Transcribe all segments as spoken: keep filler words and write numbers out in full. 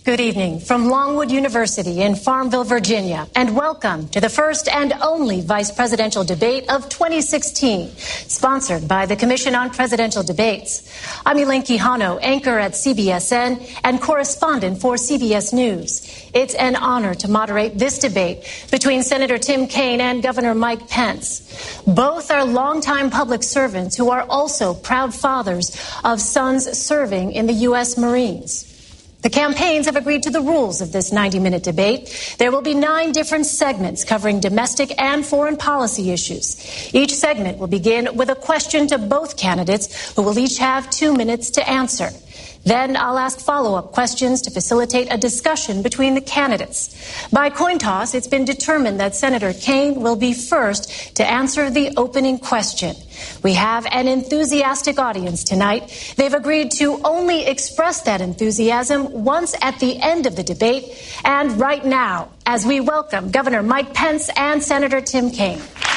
Good evening from Longwood University in Farmville, Virginia, and welcome to the first and only vice presidential debate of twenty sixteen, sponsored by the Commission on Presidential Debates. I'm Elaine Quijano, anchor at C B S N and correspondent for C B S News. It's an honor to moderate this debate between Senator Tim Kaine and Governor Mike Pence. Both are longtime public servants who are also proud fathers of sons serving in the U S Marines. The campaigns have agreed to the rules of this ninety-minute debate. There will be nine different segments covering domestic and foreign policy issues. Each segment will begin with a question to both candidates, who will each have two minutes to answer. Then I'll ask follow-up questions to facilitate a discussion between the candidates. By coin toss, it's been determined that Senator Kaine will be first to answer the opening question. We have an enthusiastic audience tonight. They've agreed to only express that enthusiasm once at the end of the debate, and right now, as we welcome Governor Mike Pence and Senator Tim Kaine.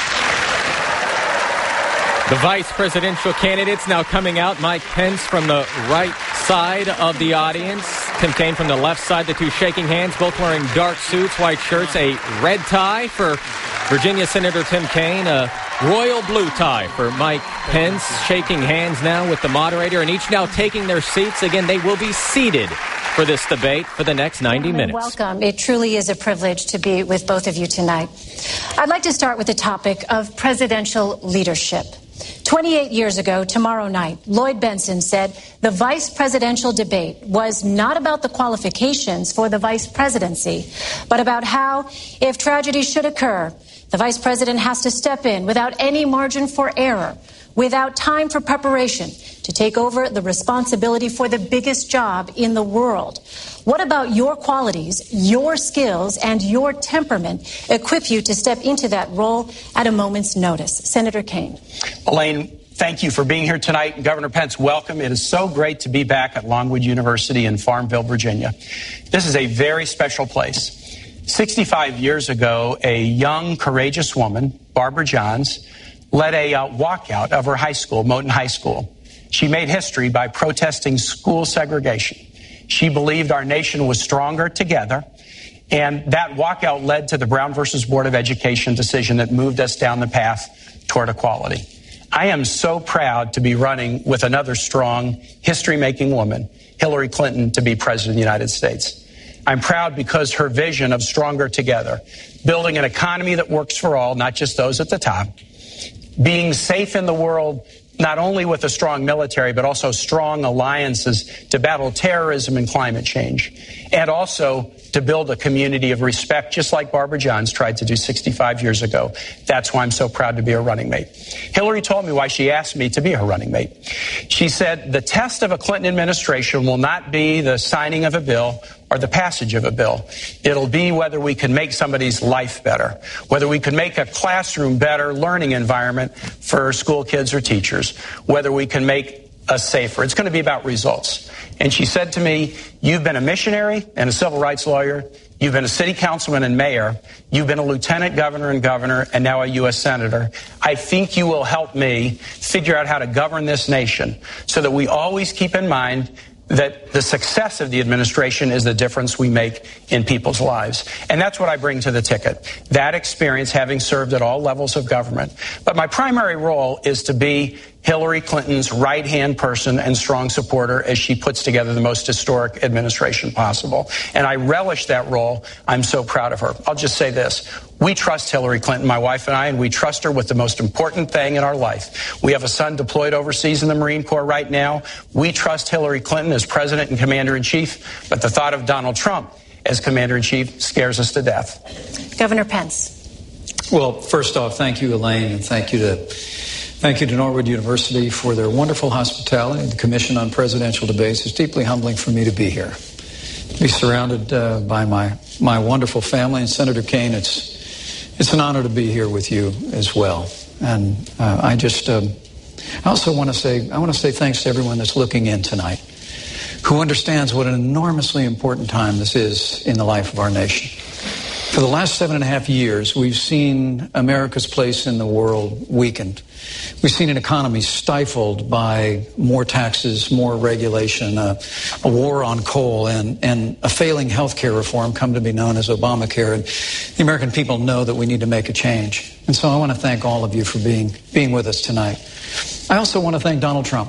The vice presidential candidates now coming out. Mike Pence from the right side of the audience. Tim Kaine from the left side. The two shaking hands, both wearing dark suits, white shirts, a red tie for Virginia Senator Tim Kaine, a royal blue tie for Mike Pence. Shaking hands now with the moderator, and each now taking their seats. Again, they will be seated for this debate for the next ninety minutes. Welcome. It truly is a privilege to be with both of you tonight. I'd like to start with the topic of presidential leadership. twenty-eight years ago, tomorrow night, Lloyd Bentsen said the vice presidential debate was not about the qualifications for the vice presidency, but about how, if tragedy should occur, the vice president has to step in without any margin for error, without time for preparation, to take over the responsibility for the biggest job in the world. What about your qualities, your skills, and your temperament equip you to step into that role at a moment's notice? Senator Kaine. Elaine, thank you for being here tonight. Governor Pence, welcome. It is so great to be back at Longwood University in Farmville, Virginia. This is a very special place. sixty-five years ago, a young, courageous woman, Barbara Johns, led a uh, walkout of her high school, Moton High School. She made history by protesting school segregation. She believed our nation was stronger together, and that walkout led to the Brown versus Board of Education decision that moved us down the path toward equality. I am so proud to be running with another strong, history-making woman, Hillary Clinton, to be president of the United States. I'm proud because her vision of stronger together, building an economy that works for all, not just those at the top, being safe in the world, not only with a strong military, but also strong alliances to battle terrorism and climate change, and also to build a community of respect, just like Barbara Johns tried to do sixty-five years ago. That's why I'm so proud to be her running mate. Hillary told me why she asked me to be her running mate. She said, the test of a Clinton administration will not be the signing of a bill or the passage of a bill. It'll be whether we can make somebody's life better, whether we can make a classroom better learning environment for school kids or teachers, whether we can make us safer. It's going to be about results. And she said to me, you've been a missionary and a civil rights lawyer. You've been a city councilman and mayor. You've been a lieutenant governor and governor, and now a U S senator. I think you will help me figure out how to govern this nation so that we always keep in mind that the success of the administration is the difference we make in people's lives. And that's what I bring to the ticket, that experience, having served at all levels of government. But my primary role is to be Hillary Clinton's right-hand person and strong supporter as she puts together the most historic administration possible. And I relish that role. I'm so proud of her. I'll just say this. We trust Hillary Clinton, my wife and I, and we trust her with the most important thing in our life. We have a son deployed overseas in the Marine Corps right now. We trust Hillary Clinton as president and commander-in-chief, but the thought of Donald Trump as commander-in-chief scares us to death. Governor Pence. Well, first off, thank you, Elaine, and thank you to Thank you to Norwood University for their wonderful hospitality. The Commission on Presidential Debates is deeply humbling for me to be here, to be surrounded uh, by my my wonderful family. And Senator Kaine, it's it's an honor to be here with you as well. And uh, I just um, I also want to say I want to say thanks to everyone that's looking in tonight, who understands what an enormously important time this is in the life of our nation. For the last seven and a half years, we've seen America's place in the world weakened. We've seen an economy stifled by more taxes, more regulation, a, a war on coal, and, and a failing health care reform come to be known as Obamacare. And the American people know that we need to make a change. And so I want to thank all of you for being, being with us tonight. I also want to thank Donald Trump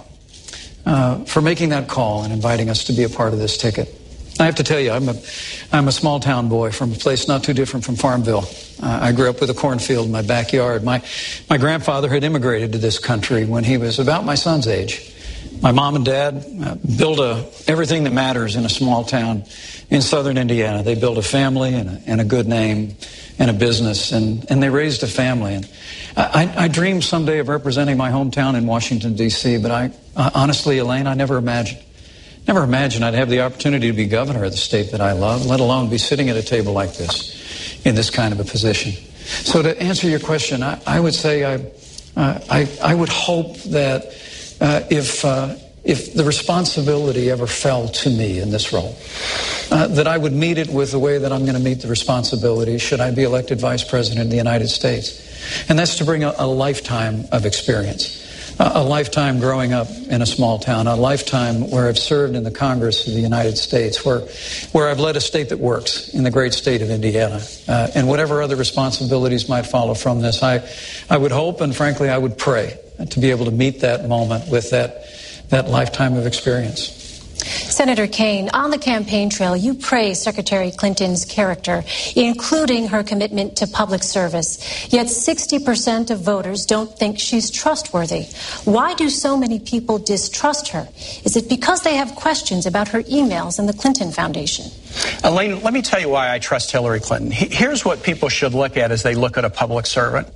uh, for making that call and inviting us to be a part of this ticket. I have to tell you, I'm a, I'm a small-town boy from a place not too different from Farmville. Uh, I grew up with a cornfield in my backyard. My, my grandfather had immigrated to this country when he was about my son's age. My mom and dad uh, built a, everything that matters in a small town in southern Indiana. They built a family and a, and a good name and a business, and, and they raised a family. And I, I dreamed someday of representing my hometown in Washington, D C, but I uh, honestly, Elaine, I never imagined. Never imagined I'd have the opportunity to be governor of the state that I love, let alone be sitting at a table like this, in this kind of a position. So to answer your question, I, I would say I, uh, I, I would hope that uh, if uh, if the responsibility ever fell to me in this role, uh, that I would meet it with the way that I'm going to meet the responsibility should I be elected vice president of the United States. And that's to bring a, a lifetime of experience. A lifetime growing up in a small town, a lifetime where I've served in the Congress of the United States, where where I've led a state that works in the great state of Indiana. Uh, and whatever other responsibilities might follow from this, I, I would hope and frankly I would pray to be able to meet that moment with that, that lifetime of experience. Senator Kaine, on the campaign trail, you praise Secretary Clinton's character, including her commitment to public service. Yet sixty percent of voters don't think she's trustworthy. Why do so many people distrust her? Is it because they have questions about her emails and the Clinton Foundation? Elaine, let me tell you why I trust Hillary Clinton. Here's what people should look at as they look at a public servant.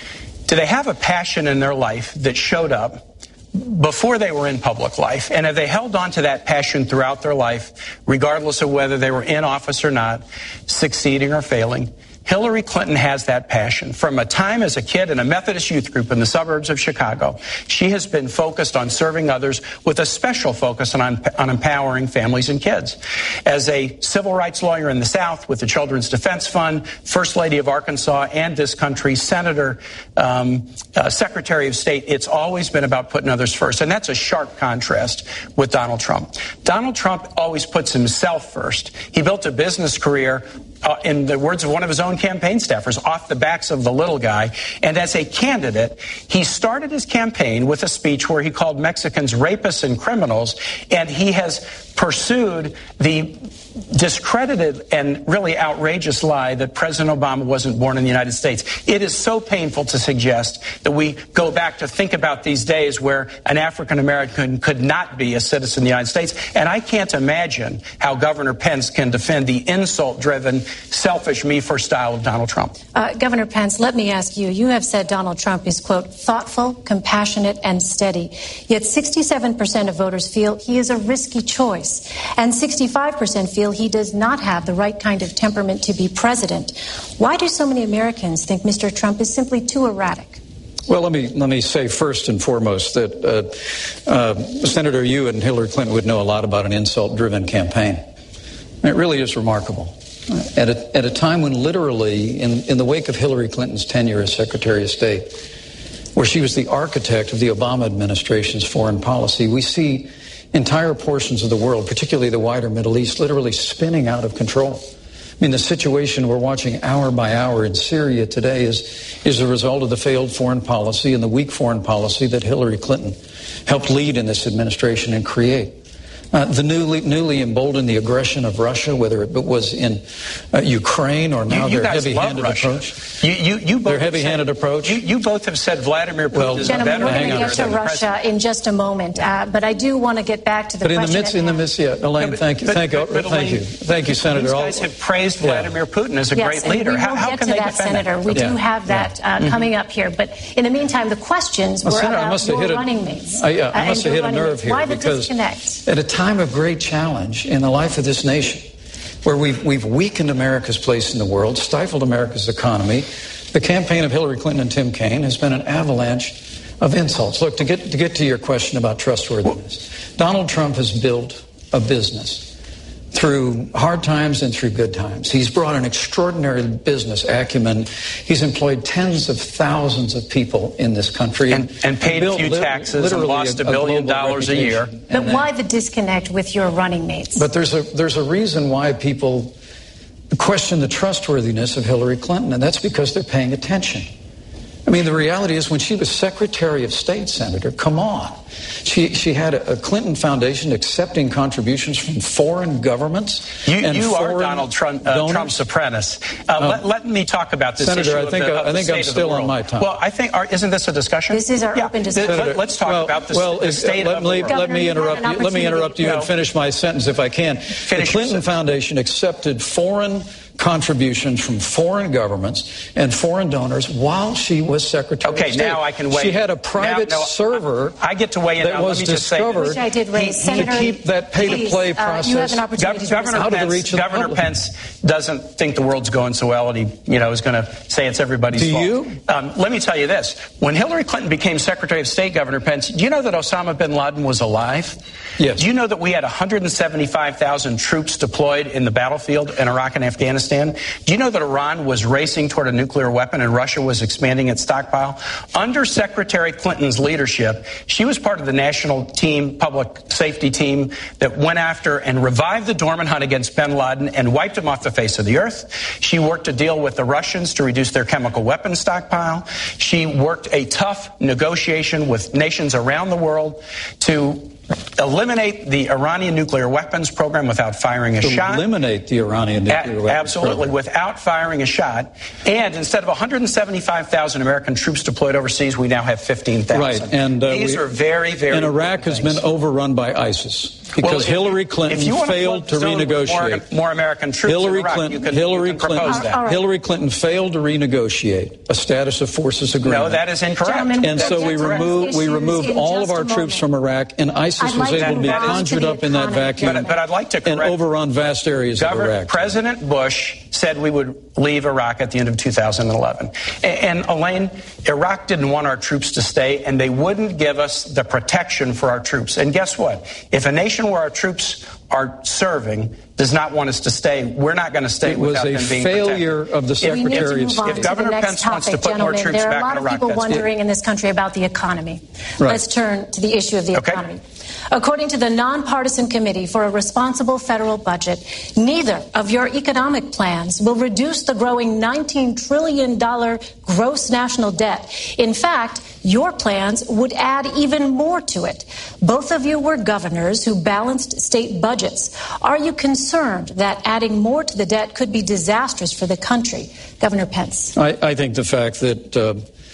Do they have a passion in their life that showed up before they were in public life, and have they held on to that passion throughout their life, regardless of whether they were in office or not, succeeding or failing? Hillary Clinton has that passion. From a time as a kid in a Methodist youth group in the suburbs of Chicago, she has been focused on serving others with a special focus on, on empowering families and kids. As a civil rights lawyer in the South with the Children's Defense Fund, First Lady of Arkansas and this country's Senator, um, uh, Secretary of State, it's always been about putting others first. And that's a sharp contrast with Donald Trump. Donald Trump always puts himself first. He built a business career, Uh, in the words of one of his own campaign staffers, off the backs of the little guy. And as a candidate, he started his campaign with a speech where he called Mexicans rapists and criminals, and he has pursued the discredited and really outrageous lie that President Obama wasn't born in the United States. It is so painful to suggest that we go back to think about these days where an African American could not be a citizen of the United States. And I can't imagine how Governor Pence can defend the insult-driven, selfish me-first style of Donald Trump. Uh, Governor Pence, let me ask you, you have said Donald Trump is, quote, thoughtful, compassionate, and steady. Yet sixty-seven percent of voters feel he is a risky choice, and sixty-five percent feel he does not have the right kind of temperament to be president. Why do so many Americans think Mister Trump is simply too erratic? Well, let me let me say first and foremost that uh, uh, Senator, you and Hillary Clinton would know a lot about an insult-driven campaign. It really is remarkable. At a, at a time when literally, in, in the wake of Hillary Clinton's tenure as Secretary of State, where she was the architect of the Obama administration's foreign policy, we see entire portions of the world, particularly the wider Middle East, literally spinning out of control. I mean, the situation we're watching hour by hour in Syria today is, is a result of the failed foreign policy and the weak foreign policy that Hillary Clinton helped lead in this administration and create. Uh, the newly, newly emboldened the aggression of Russia, whether it was in uh, Ukraine or now you, you their heavy-handed approach. You, you, you both their heavy-handed said, approach. You, you both have said Vladimir Putin well, is gentlemen, a better we're going to get to Russia in just a moment, uh, but I do want to get back to the but question. But in the midst, in the midst, yeah, Elaine, no, but, thank you, but, thank you, but, but, thank you, thank you, Senator. These guys have praised Vladimir yeah. Putin as a yes, great leader. And we will how, how get can to they that, defend Senator. that? We yeah. do have that uh, mm-hmm. coming up here, but in the meantime, the questions well, were Senator, about your hit a, running mates. I, uh, I must uh, have hit a nerve mates. here Why the because disconnect? At a time of great challenge in the life of this nation, where we've, we've weakened America's place in the world, stifled America's economy, the campaign of Hillary Clinton and Tim Kaine has been an avalanche of insults. Look, to get, to get to your question about trustworthiness, Donald Trump has built a business through hard times and through good times. He's brought an extraordinary business acumen. He's employed tens of thousands of people in this country. And, and paid a few taxes and lost a, a billion dollars a year. But why the disconnect with your running mates? But there's a, there's a reason why people question the trustworthiness of Hillary Clinton, and that's because they're paying attention. I mean, the reality is when she was Secretary of State, Senator, come on. She she had a, a Clinton Foundation accepting contributions from foreign governments. You, and you foreign are Donald Trump, uh, Trump's apprentice. Uh, uh, let, let me talk about this Senator, issue I think, of the, I, of I think the I'm state still of the on world. my time. Well, I think, our, isn't this a discussion? This is our yeah. open discussion. Senator, Let's talk well, about the, well, the state let, of the let, world. let me interrupt you. Let me interrupt you no. and finish my sentence if I can. Finish the Clinton Foundation accepted foreign contributions from foreign governments and foreign donors while she was Secretary okay, of State. now I can weigh She had a private now, no, server I, I get to weigh in that now. was Let me just say discovered this. Which I did raise. to Senator, keep that pay-to-play please, uh, process you have an opportunity Gov- Governor, to Pence, reach Governor public. Pence doesn't think the world's going so well, and he, you know, is going to say it's everybody's Do fault. you? Um, let me tell you this: when Hillary Clinton became Secretary of State, Governor Pence, do you know that Osama bin Laden was alive? Yes. Do you know that we had one hundred seventy-five thousand troops deployed in the battlefield in Iraq and Afghanistan? Do you know that Iran was racing toward a nuclear weapon and Russia was expanding its stockpile? Under Secretary Clinton's leadership, she was part of the national team, public safety team, that went after and revived the dormant hunt against bin Laden and wiped him off the face of the earth. She worked to deal with the Russians to reduce their chemical weapons stockpile. She worked a tough negotiation with nations around the world to eliminate the Iranian nuclear weapons program without firing a to shot. Eliminate the Iranian nuclear a- weapons Absolutely, program. without firing a shot. And instead of one hundred seventy-five thousand American troops deployed overseas, we now have fifteen thousand. Right, and uh, these we, are very, very. And Iraq has things. been overrun by ISIS because well, if, Hillary Clinton if you want failed to to renegotiate. More, more American troops Hillary in Iraq, Clinton, you can, Hillary you can propose Clinton, that. All right. Hillary Clinton failed to renegotiate a status of forces agreement. No, that is incorrect. Gentlemen, And so we Correct. removed we removed In all of just our a troops moment. from Iraq, and ISIS I'd was like able to be to move on to conjured the up in that economy, vacuum But, but I'd like to and correct. overrun vast areas of Governor, Iraq. President Bush said we would leave Iraq at the end of two thousand eleven. And, and Elaine, Iraq didn't want our troops to stay, and they wouldn't give us the protection for our troops. And guess what? If a nation where our troops are serving does not want us to stay, we're not going to stay It was without a them being failure protected. of the We need to Secretary of move on State. If to Governor the next Pence wants topic, to put more gentlemen. troops There are back a lot in of Iraq, people that's wondering good. in this country about the economy. Right. Let's turn to the issue of the Okay. economy. According to the Nonpartisan Committee for a Responsible Federal Budget, neither of your economic plans will reduce the growing nineteen trillion dollars gross national debt. In fact, your plans would add even more to it. Both of you were governors who balanced state budgets. Are you concerned that adding more to the debt could be disastrous for the country? Governor Pence. I, I think the fact that uh,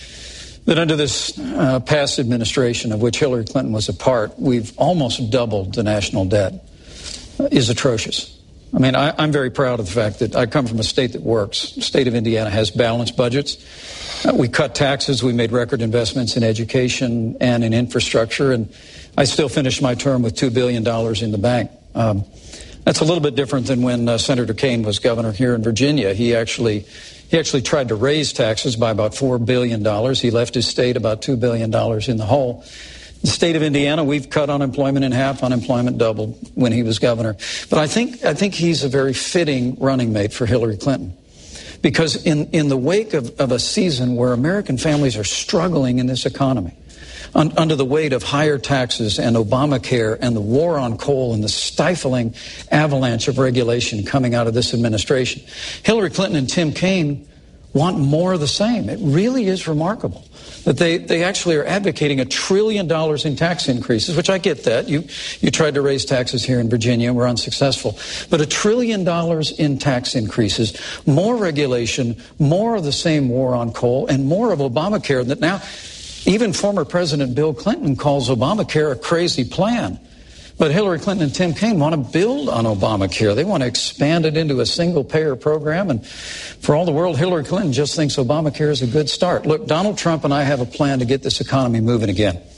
that under this uh, past administration, of which Hillary Clinton was a part, we've almost doubled the national debt, uh, is atrocious. I mean, I, I'm very proud of the fact that I come from a state that works. The state of Indiana has balanced budgets. Uh, we cut taxes. We made record investments in education and in infrastructure. And I still finished my term with two billion dollars in the bank. Um, that's a little bit different than when uh, Senator Kaine was governor here in Virginia. He actually he actually tried to raise taxes by about four billion dollars. He left his state about two billion dollars in the hole. The state of Indiana, we've cut unemployment in half, unemployment doubled when he was governor. But I think I think he's a very fitting running mate for Hillary Clinton. Because in, in the wake of, of a season where American families are struggling in this economy, un, under the weight of higher taxes and Obamacare and the war on coal and the stifling avalanche of regulation coming out of this administration, Hillary Clinton and Tim Kaine want more of the same. It really is remarkable that they, they actually are advocating a trillion dollars in tax increases, which I get that. You, you tried to raise taxes here in Virginia and were unsuccessful. But a trillion dollars in tax increases, more regulation, more of the same war on coal, and more of Obamacare that now even former President Bill Clinton calls Obamacare a crazy plan. But Hillary Clinton and Tim Kaine want to build on Obamacare. They want to expand it into a single-payer program. And for all the world, Hillary Clinton just thinks Obamacare is a good start. Look, Donald Trump and I have a plan to get this economy moving again.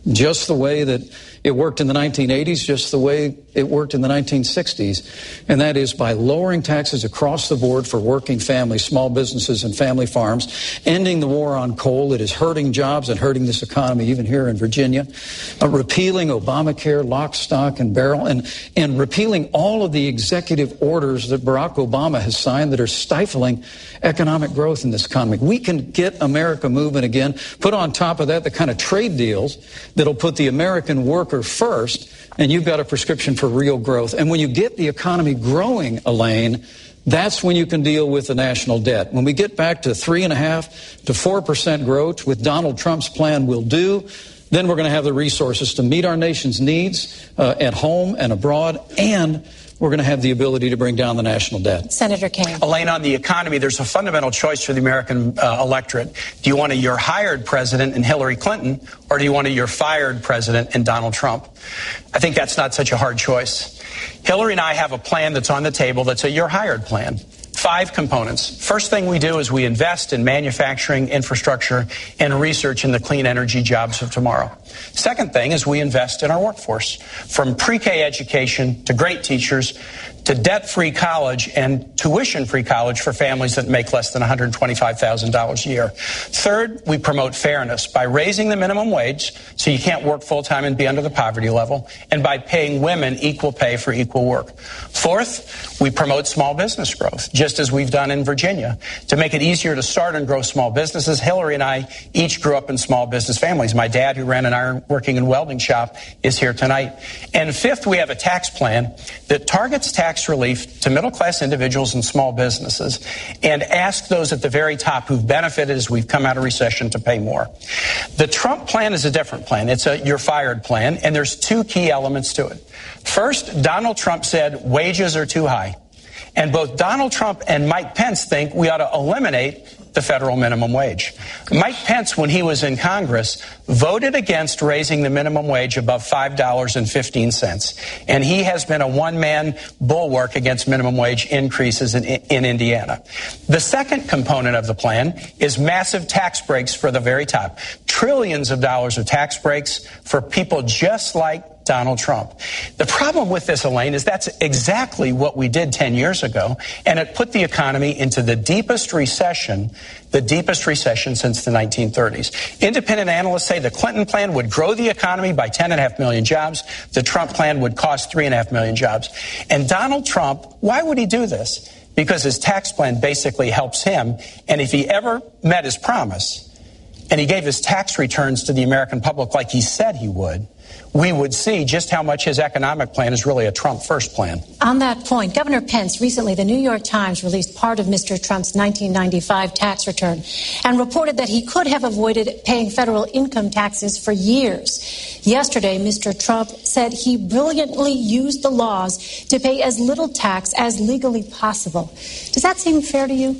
just the way that it worked in the nineteen eighties, just the way it worked in the nineteen sixties, and that is by lowering taxes across the board for working families, small businesses, and family farms, ending the war on coal that is hurting jobs and hurting this economy, even here in Virginia, uh, repealing Obamacare, lock, stock, and barrel, and, and repealing all of the executive orders that Barack Obama has signed that are stifling economic growth in this economy. We can get America moving again. Put on top of that the kind of trade deals that'll put the American worker first, and you've got a prescription for real growth. And when you get the economy growing, Elaine, that's when you can deal with the national debt. When we get back to three and a half to four percent growth, with Donald Trump's plan will do, then we're going to have the resources to meet our nation's needs uh, at home and abroad, and we're going to have the ability to bring down the national debt. Senator Kaine. Elaine, on the economy, there's a fundamental choice for the American uh, electorate. Do you want a you're hired president in Hillary Clinton, or do you want a you're fired president in Donald Trump? I think that's not such a hard choice. Hillary and I have a plan that's on the table that's a you're hired plan. Five components. First thing we do is we invest in manufacturing, infrastructure, and research in the clean energy jobs of tomorrow. Second thing is we invest in our workforce, from pre-K education to great teachers to debt-free college and tuition-free college for families that make less than one hundred twenty-five thousand dollars a year. Third, we promote fairness by raising the minimum wage so you can't work full-time and be under the poverty level, and by paying women equal pay for equal work. Fourth, we promote small business growth, just as we've done in Virginia. To make it easier to start and grow small businesses, Hillary and I each grew up in small business families. My dad, who ran an iron working and welding shop, is here tonight. And fifth, we have a tax plan that targets tax relief to middle-class individuals and small businesses, and ask those at the very top who've benefited as we've come out of recession to pay more. The Trump plan is a different plan. It's a you're fired plan, and there's two key elements to it. First, Donald Trump said wages are too high. And both Donald Trump and Mike Pence think we ought to eliminate the federal minimum wage. Mike Pence, when he was in Congress, voted against raising the minimum wage above five dollars and fifteen cents. And he has been a one-man bulwark against minimum wage increases in, in Indiana. The second component of the plan is massive tax breaks for the very top. Trillions of dollars of tax breaks for people just like Donald Trump. The problem with this, Elaine, is that's exactly what we did ten years ago, and it put the economy into the deepest recession, the deepest recession since the nineteen thirties. Independent analysts say the Clinton plan would grow the economy by ten and a half million jobs. The Trump plan would cost three and a half million jobs. And Donald Trump, why would he do this? Because his tax plan basically helps him, and if he ever met his promise, and he gave his tax returns to the American public like he said he would, we would see just how much his economic plan is really a Trump first plan. On that point, Governor Pence, recently the New York Times released part of Mister Trump's nineteen ninety-five tax return and reported that he could have avoided paying federal income taxes for years. Yesterday, Mister Trump said he brilliantly used the laws to pay as little tax as legally possible. Does that seem fair to you?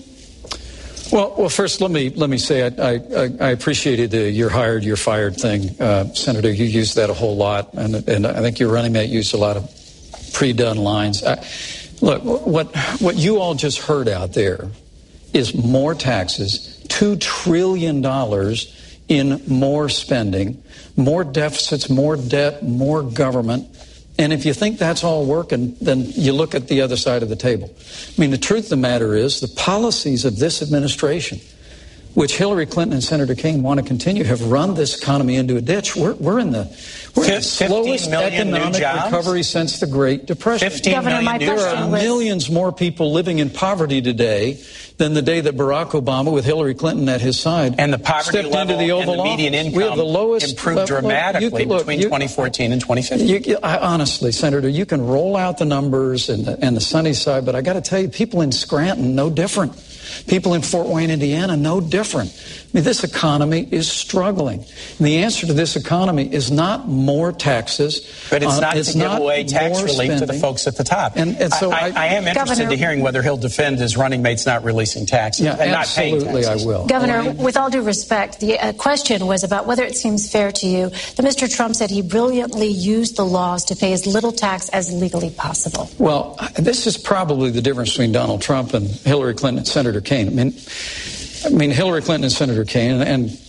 Well, well, first, let me let me say I, I, I appreciated the "you're hired, you're fired" thing, uh, Senator. You used that a whole lot, and and I think your running mate used a lot of pre-done lines. I, look, what what you all just heard out there is more taxes, two trillion dollars in more spending, more deficits, more debt, more government. And if you think that's all working, then you look at the other side of the table. I mean, the truth of the matter is the policies of this administration, which Hillary Clinton and Senator Kaine want to continue, have run this economy into a ditch. We're, we're in the, we're in the slowest economic recovery since the Great Depression. Governor, my there are was... millions more people living in poverty today than the day that Barack Obama, with Hillary Clinton at his side, and the poverty stepped level into the Oval and the median Office. income We have the lowest, improved uh, dramatically look, you, look, between you, twenty fourteen and twenty fifteen. You, you, I, honestly, Senator, you can roll out the numbers and the, and the sunny side, but I got to tell you, people in Scranton, no different. People in Fort Wayne, Indiana, no different. I mean, this economy is struggling. And the answer to this economy is not more taxes. But it's not uh, it's to give not away tax relief spending. to the folks at the top. And, and so I, I, I am interested Governor, to hearing whether he'll defend his running mates not releasing taxes yeah, and not paying taxes. Absolutely, I will. Governor, Elaine? with all due respect, the uh, question was about whether it seems fair to you that Mister Trump said he brilliantly used the laws to pay as little tax as legally possible. Well, this is probably the difference between Donald Trump and Hillary Clinton and Senator Kaine. I mean, I mean Hillary Clinton and Senator Kaine, and, and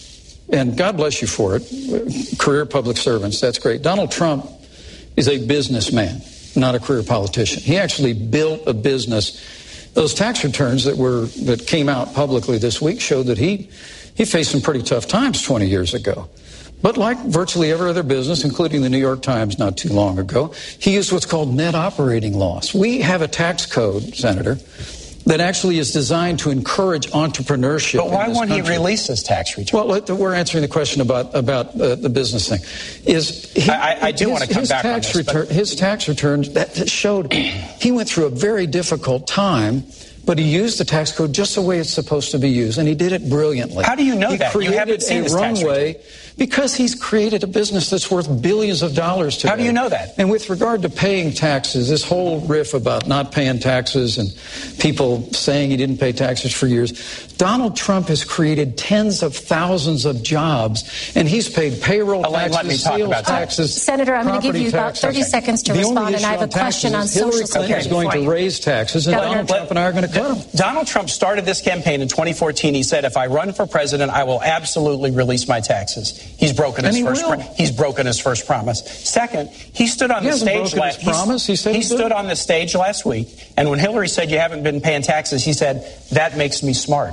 and God bless you for it, career public servants, that's great. Donald Trump is a businessman, not a career politician. He actually built a business. Those tax returns that were that came out publicly this week showed that he he faced some pretty tough times twenty years ago. But like virtually every other business, including the New York Times not too long ago, he used what's called net operating loss. We have a tax code, Senator, that actually is designed to encourage entrepreneurship. But why won't he country. release his tax return? Well, we're answering the question about about uh, the business thing. Is he, I, I do his, want to come his back tax on this. Return, but... His tax returns that showed he went through a very difficult time. But he used the tax code just the way it's supposed to be used, and he did it brilliantly. How do you know he that? You haven't seen a his tax runway return. Because he's created a business that's worth billions of dollars today. How do you know that? And with regard to paying taxes, this whole riff about not paying taxes and people saying he didn't pay taxes for years, Donald Trump has created tens of thousands of jobs, and he's paid payroll Elaine, taxes, let me talk sales about that. taxes, Senator, I'm going to give you about taxes. thirty Okay. seconds to The only respond, and issue I have a on taxes question on is Hillary Social Clinton Security is going for to you. raise taxes, and Governor. Donald Trump and I are going to cut them. Donald Trump started this campaign in twenty fourteen. He said, if I run for president, I will absolutely release my taxes. He's broken his And he first will. pro- he's broken his first promise. Second, he stood on He the hasn't stage broken last his promise. He said he he stood did. on the stage last week, and when Hillary said you haven't been paying taxes, he said, that makes me smart.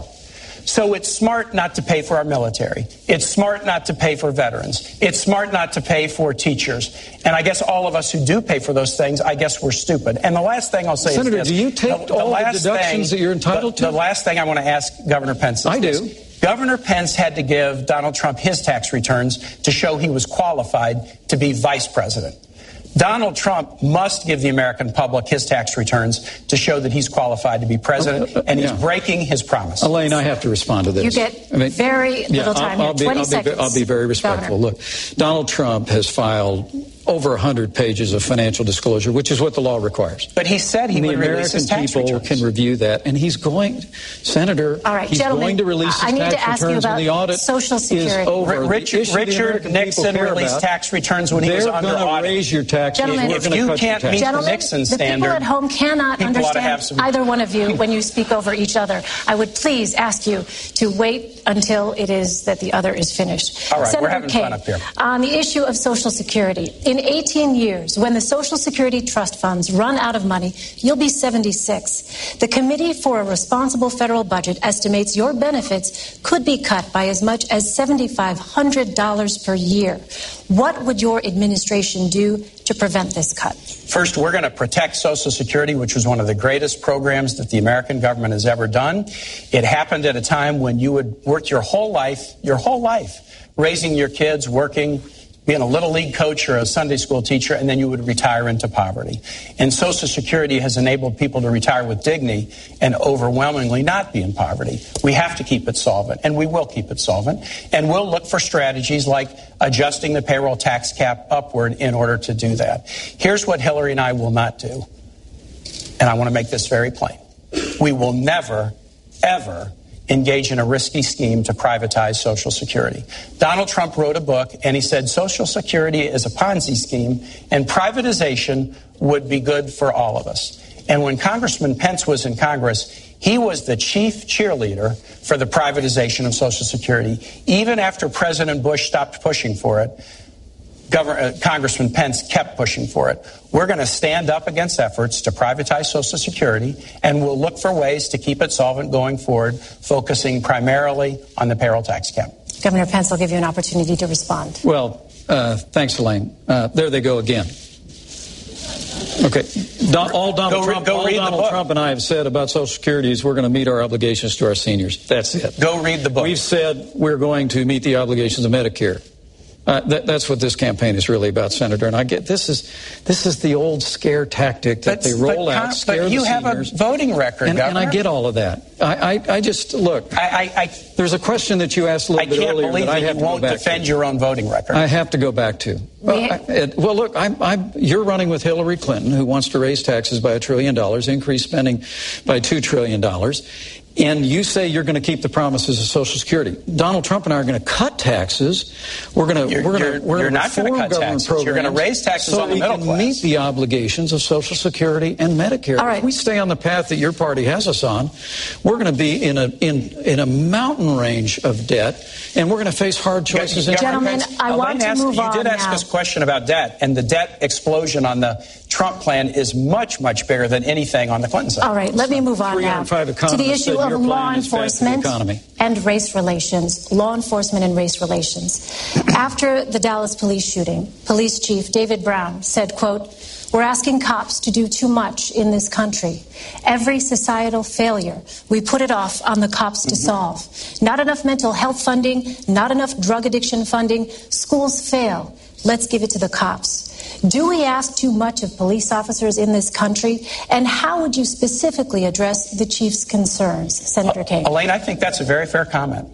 So it's smart not to pay for our military. It's smart not to pay for veterans. It's smart not to pay for teachers. And I guess all of us who do pay for those things, I guess we're stupid. And the last thing I'll say Senator, is this. do you take the, all the last deductions thing, that you're entitled the, to? The last thing I want to ask Governor Pence is I do. this. Governor Pence had to give Donald Trump his tax returns to show he was qualified to be vice president. Donald Trump must give the American public his tax returns to show that he's qualified to be president, and he's Yeah. breaking his promise. Elaine, I have to respond to this. You get I mean, very yeah, little time I'll, I'll here, be, twenty I'll be, seconds. I'll be very respectful. Governor. Look, Donald Trump has filed over one hundred pages of financial disclosure, which is what the law requires. But he said he and would the release American his tax people returns. can review that, and he's going, Senator, All right, he's gentlemen, going to release his I need tax to ask you returns about when the audit Social Security. is over. R- The Richard, issue the Richard American Nixon people care released about, tax returns when he was they're under gonna audit. raise your taxes. Gentlemen, We're If gonna you cut your can't meet taxes. the Gentlemen, Nixon the standard, people at home cannot people ought to understand have some- either one of you when you speak over each other. I would please ask you to wait until it is that the other is finished. All right, we're Senator having Kaine, fun up here. on the issue of Social Security, in eighteen years, when the Social Security trust funds run out of money, you'll be seventy-six. The Committee for a Responsible Federal Budget estimates your benefits could be cut by as much as seven thousand five hundred dollars per year. What would your administration do to prevent this cut? First, we're going to protect Social Security, which was one of the greatest programs that the American government has ever done. It happened at a time when you would work your whole life, your whole life, raising your kids, working, being a little league coach or a Sunday school teacher, and then you would retire into poverty. And Social Security has enabled people to retire with dignity and overwhelmingly not be in poverty. We have to keep it solvent, and we will keep it solvent. And we'll look for strategies like adjusting the payroll tax cap upward in order to do that. Here's what Hillary and I will not do, and I want to make this very plain. We will never, ever engage in a risky scheme to privatize Social Security. Donald Trump wrote a book, and he said Social Security is a Ponzi scheme, and privatization would be good for all of us. And when Congressman Pence was in Congress, he was the chief cheerleader for the privatization of Social Security. Even after President Bush stopped pushing for it, Governor, uh, Congressman Pence kept pushing for it. We're going to stand up against efforts to privatize Social Security, and we'll look for ways to keep it solvent going forward, focusing primarily on the payroll tax cap. Governor Pence will give you an opportunity to respond. Well, uh, thanks, Elaine. Uh, there they go again. Okay. Don, all Donald, Go re- Trump, go all read the Donald book. Trump and I have said about Social Security is we're going to meet our obligations to our seniors. That's it. Go read the book. We've said we're going to meet the obligations of Medicare. Uh, that, that's what this campaign is really about, Senator. And I get this is this is the old scare tactic that But- they roll but, out, Con- scare but the you have seniors. a voting record, and, Governor. and I get all of that. I, I, I just look. I, I, I, There's a question that you asked a I little bit can't earlier believe that I that have you to go won't back defend to. your own voting record. I have to go back to. Well, I, it, well look, I'm, I'm, you're running with Hillary Clinton, who wants to raise taxes by a trillion dollars, increase spending by two trillion dollars. And you say you're going to keep the promises of Social Security. Donald Trump and I are going to cut taxes. We're going to we're going to we're going to reform government taxes. programs. You're going to raise taxes so on the middle we can class. meet the obligations of Social Security and Medicare. All right. If we stay on the path that your party has us on, we're going to be in a in in a mountain range of debt, and we're going to face hard choices. You, Gentlemen, I Elaine want to asked, move you on did ask now. us a question about debt, and the debt explosion on the Trump plan is much, much bigger than anything on the Clinton side. All right, let me move on now to the issue of law enforcement and race relations. Law enforcement and race relations. After the Dallas police shooting, Police Chief David Brown said, quote, "We're asking cops to do too much in this country. Every societal failure, we put it off on the cops to solve. Not enough mental health funding, not enough drug addiction funding. Schools fail. Let's give it to the cops." Do we ask too much of police officers in this country? And how would you specifically address the chief's concerns? Senator Kaine. Elaine, I think that's a very fair comment.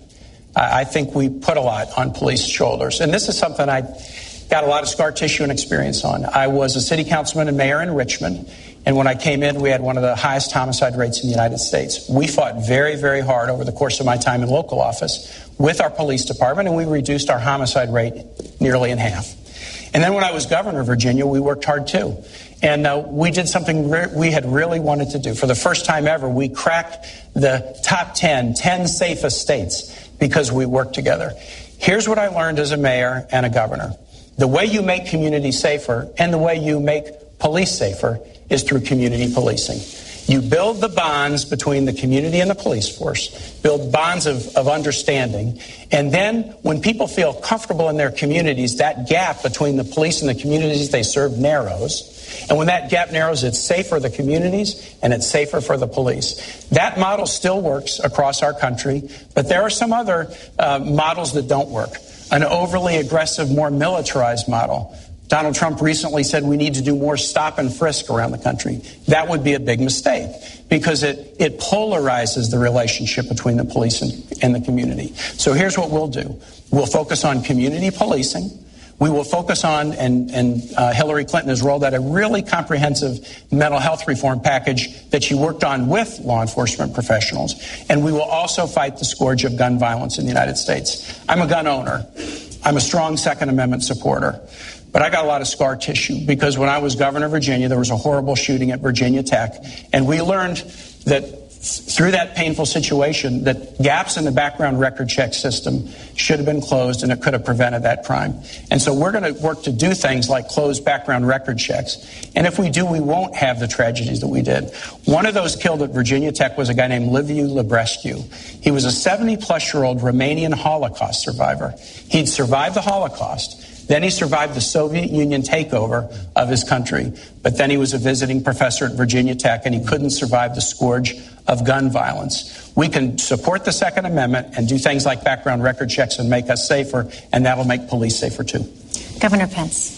I think we put a lot on police shoulders. And this is something I got a lot of scar tissue and experience on. I was a city councilman and mayor in Richmond. And when I came in, we had one of the highest homicide rates in the United States. We fought very, very hard over the course of my time in local office with our police department, and we reduced our homicide rate nearly in half. And then when I was governor of Virginia, we worked hard too. And uh, we did something re- we had really wanted to do. For the first time ever, we cracked the top ten, ten safest states because we worked together. Here's what I learned as a mayor and a governor. The way you make communities safer and the way you make police safer is through community policing. You build the bonds between the community and the police force, build bonds of, of understanding, and then when people feel comfortable in their communities, that gap between the police and the communities they serve narrows. And when that gap narrows, it's safer for the communities and it's safer for the police. That model still works across our country, but there are some other uh, models that don't work. An overly aggressive, more militarized model. Donald Trump recently said we need to do more stop and frisk around the country. That would be a big mistake because it, it polarizes the relationship between the police and, and the community. So here's what we'll do. We'll focus on community policing. We will focus on, and, and uh, Hillary Clinton has rolled out a really comprehensive mental health reform package that she worked on with law enforcement professionals. And we will also fight the scourge of gun violence in the United States. I'm a gun owner. I'm a strong Second Amendment supporter. But I got a lot of scar tissue because when I was governor of Virginia, there was a horrible shooting at Virginia Tech. And we learned that through that painful situation, that gaps in the background record check system should have been closed and it could have prevented that crime. And so we're going to work to do things like close background record checks. And if we do, we won't have the tragedies that we did. One of those killed at Virginia Tech was a guy named Liviu Librescu. He was a seventy-plus-year-old Romanian Holocaust survivor. He'd survived the Holocaust. Then he survived the Soviet Union takeover of his country. But then he was a visiting professor at Virginia Tech, and he couldn't survive the scourge of gun violence. We can support the Second Amendment and do things like background record checks and make us safer, and that'll make police safer, too. Governor Pence.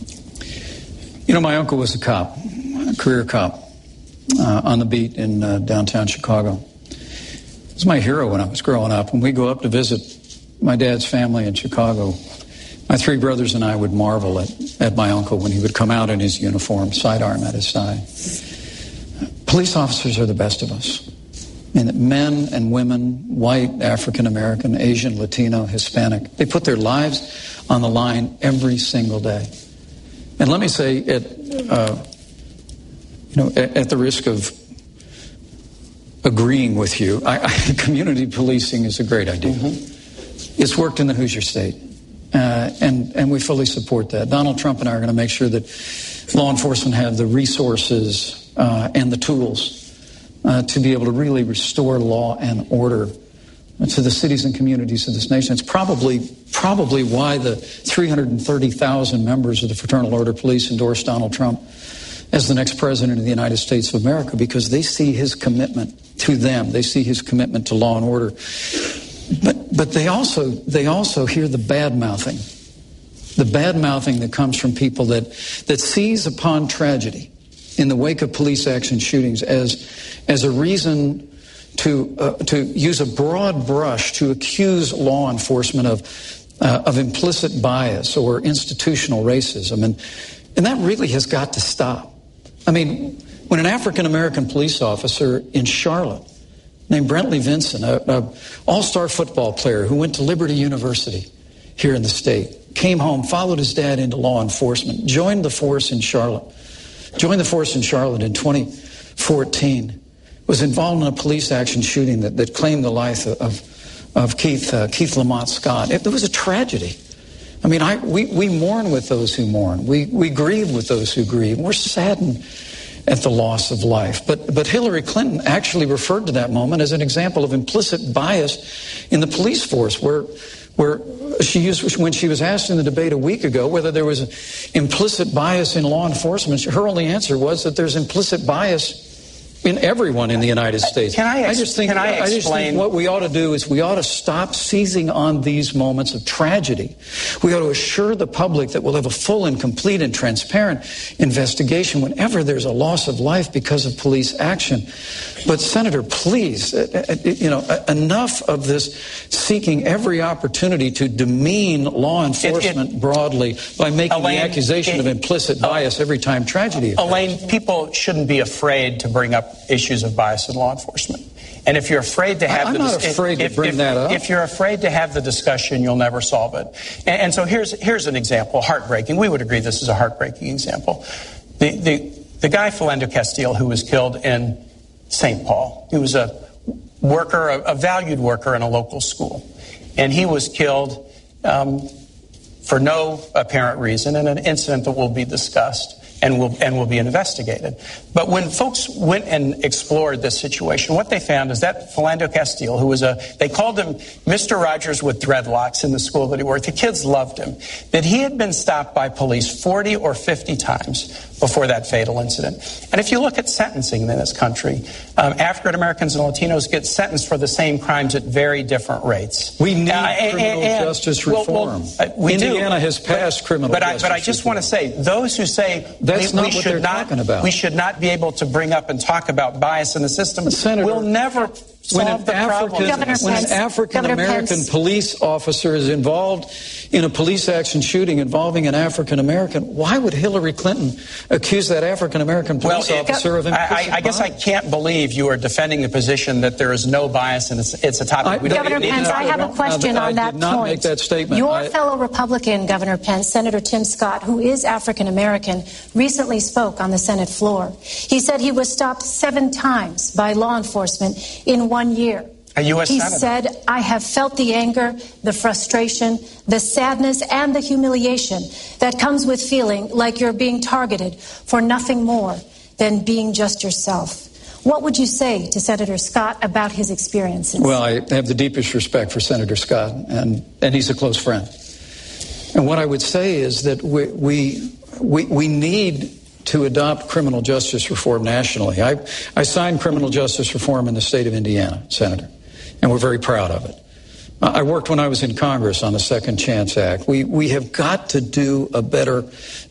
You know, my uncle was a cop, a career cop, uh, on the beat in uh, downtown Chicago. He was my hero when I was growing up. When we go up to visit my dad's family in Chicago, my three brothers and I would marvel at, at my uncle when he would come out in his uniform, sidearm at his side. Police officers are the best of us. And that men and women, white, African American, Asian, Latino, Hispanic, they put their lives on the line every single day. And let me say, at, uh, you know, at, at the risk of agreeing with you, I, I, community policing is a great idea. Mm-hmm. It's worked in the Hoosier State. Uh, and, and we fully support that. Donald Trump and I are going to make sure that law enforcement have the resources uh, and the tools uh, to be able to really restore law and order to the cities and communities of this nation. It's probably probably why the three hundred thirty thousand members of the Fraternal Order Police endorsed Donald Trump as the next president of the United States of America, because they see his commitment to them. They see his commitment to law and order. But but they also they also hear the bad mouthing, the bad mouthing that comes from people that that seize upon tragedy in the wake of police action shootings as as a reason to uh, to use a broad brush to accuse law enforcement of uh, of implicit bias or institutional racism, and and that really has got to stop. I mean, when an African American police officer in Charlotte named Brentley Vinson, an all-star football player who went to Liberty University here in the state, came home, followed his dad into law enforcement, joined the force in Charlotte, joined the force in Charlotte in twenty fourteen, was involved in a police action shooting that, that claimed the life of, of Keith, uh, Keith Lamont Scott. It, it was a tragedy. I mean, I, we, we mourn with those who mourn. We, we grieve with those who grieve. We're saddened at the loss of life. But, but Hillary Clinton actually referred to that moment as an example of implicit bias in the police force, where, where she used, when she was asked in the debate a week ago whether there was an implicit bias in law enforcement, her only answer was that there's implicit bias in everyone in the United States. Can I, ex- I just think, can I, I just think what we ought to do is we ought to stop seizing on these moments of tragedy. We ought to assure the public that we'll have a full and complete and transparent investigation whenever there's a loss of life because of police action. But Senator, please, you know, enough of this seeking every opportunity to demean law enforcement it, it, broadly by making Elaine, the accusation it, of implicit bias uh, every time tragedy occurs. Elaine, people shouldn't be afraid to bring up issues of bias in law enforcement. And if you're afraid to have I'm the not dis- afraid if, to bring if, that up. If you're afraid to have the discussion, you'll never solve it. And, and so here's here's an example, heartbreaking. We would agree this is a heartbreaking example. The the the guy Philando Castile, who was killed in Saint Paul, he was a worker, a, a valued worker in a local school, and he was killed um, for no apparent reason in an incident that will be discussed and will and will be investigated. But when folks went and explored this situation, what they found is that Philando Castile, who was a, they called him Mister Rogers with dreadlocks in the school that he worked. The kids loved him. That he had been stopped by police forty or fifty times before that fatal incident. And if you look at sentencing in this country, um, African Americans and Latinos get sentenced for the same crimes at very different rates. We need uh, criminal and, justice well, reform. well, uh, we Indiana do. has passed but, criminal but justice I, But I just reform. want to say, those who say That's we, not we what should they're not, talking about. we should not be able to bring up and talk about bias in the system, Senator, will never when solve an the problem. African, when an African American police officer is involved in a police action shooting involving an African American, why would Hillary Clinton accuse that African American police well, officer of implicit I, I, I guess I can't believe you are defending the position that there is no bias and it's, it's a topic. I, we Governor don't Pence, I have a question I on that did not point. Make that statement. Your I, fellow Republican, Governor Pence, Senator Tim Scott, who is African American, recently spoke on the Senate floor. He said he was stopped seven times by law enforcement in one year. A U S He Senator. said, I have felt the anger, the frustration, the sadness, and the humiliation that comes with feeling like you're being targeted for nothing more than being just yourself. What would you say to Senator Scott about his experiences? Well, I have the deepest respect for Senator Scott, and, and he's a close friend. And what I would say is that we we we, we need to adopt criminal justice reform nationally. I, I signed criminal justice reform in the state of Indiana, Senator, and we're very proud of it. I worked when I was in Congress on the Second Chance Act. We we have got to do a better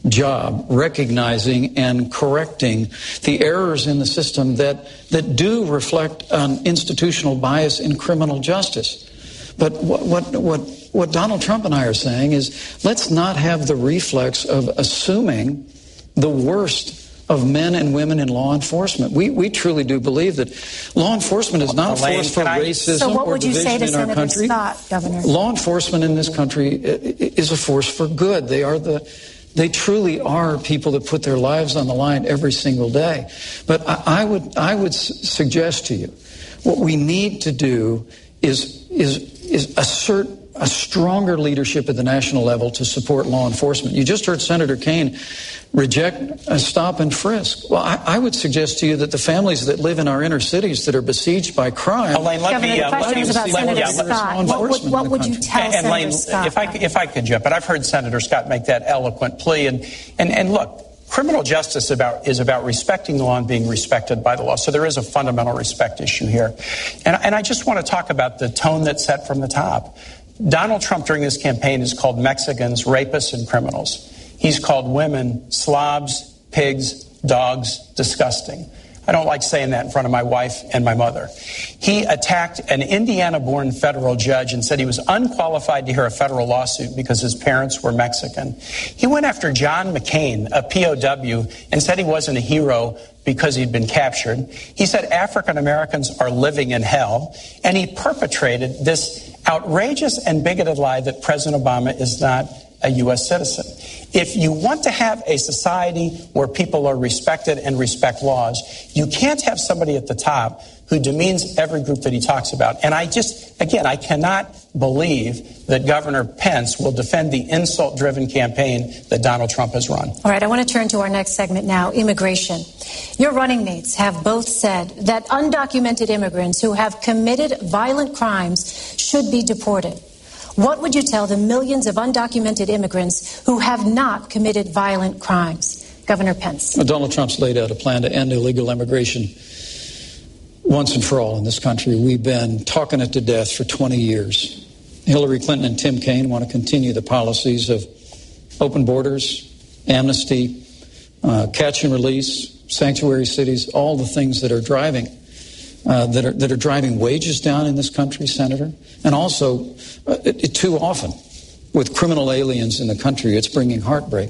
job recognizing and correcting the errors in the system that, that do reflect on institutional bias in criminal justice. But what, what, what, what Donald Trump and I are saying is let's not have the reflex of assuming the worst of men and women in law enforcement. We we truly do believe that law enforcement is not a Elaine, force for I, racism so what or would you division say to in our Senator country. Scott, Governor? Law enforcement in this country is a force for good. They are the They truly are people that put their lives on the line every single day. But I, I would I would suggest to you, what we need to do is is is assert a stronger leadership at the national level to support law enforcement. You just heard Senator Kaine reject a stop and frisk. Well, I, I would suggest to you that the families that live in our inner cities that are besieged by crime. Elaine, let Governor, me, the uh, question let is me, about let, Senator yeah, Scott. What would, what would you tell and, Senator Elaine, Scott? if I if I could jump, but I've heard Senator Scott make that eloquent plea, and and and look. Criminal justice about, is about respecting the law and being respected by the law. So there is a fundamental respect issue here. And, and I just want to talk about the tone that's set from the top. Donald Trump during this campaign has called Mexicans rapists and criminals. He's called women slobs, pigs, dogs, disgusting. I don't like saying that in front of my wife and my mother. He attacked an Indiana-born federal judge and said he was unqualified to hear a federal lawsuit because his parents were Mexican. He went after John McCain, a P O W, and said he wasn't a hero because he'd been captured. He said African Americans are living in hell, and he perpetrated this outrageous and bigoted lie that President Obama is not a U S citizen. If you want to have a society where people are respected and respect laws, you can't have somebody at the top who demeans every group that he talks about. And I just, again, I cannot believe that Governor Pence will defend the insult-driven campaign that Donald Trump has run. All right, I want to turn to our next segment now, immigration. Your running mates have both said that undocumented immigrants who have committed violent crimes should be deported. What would you tell the millions of undocumented immigrants who have not committed violent crimes? Governor Pence. Well, Donald Trump's laid out a plan to end illegal immigration once and for all in this country. We've been talking it to death for twenty years. Hillary Clinton and Tim Kaine want to continue the policies of open borders, amnesty, uh, catch and release, sanctuary cities, all the things that are driving Uh, that are that are driving wages down in this country, Senator, and also uh, it, it, too often with criminal aliens in the country, it's bringing heartbreak.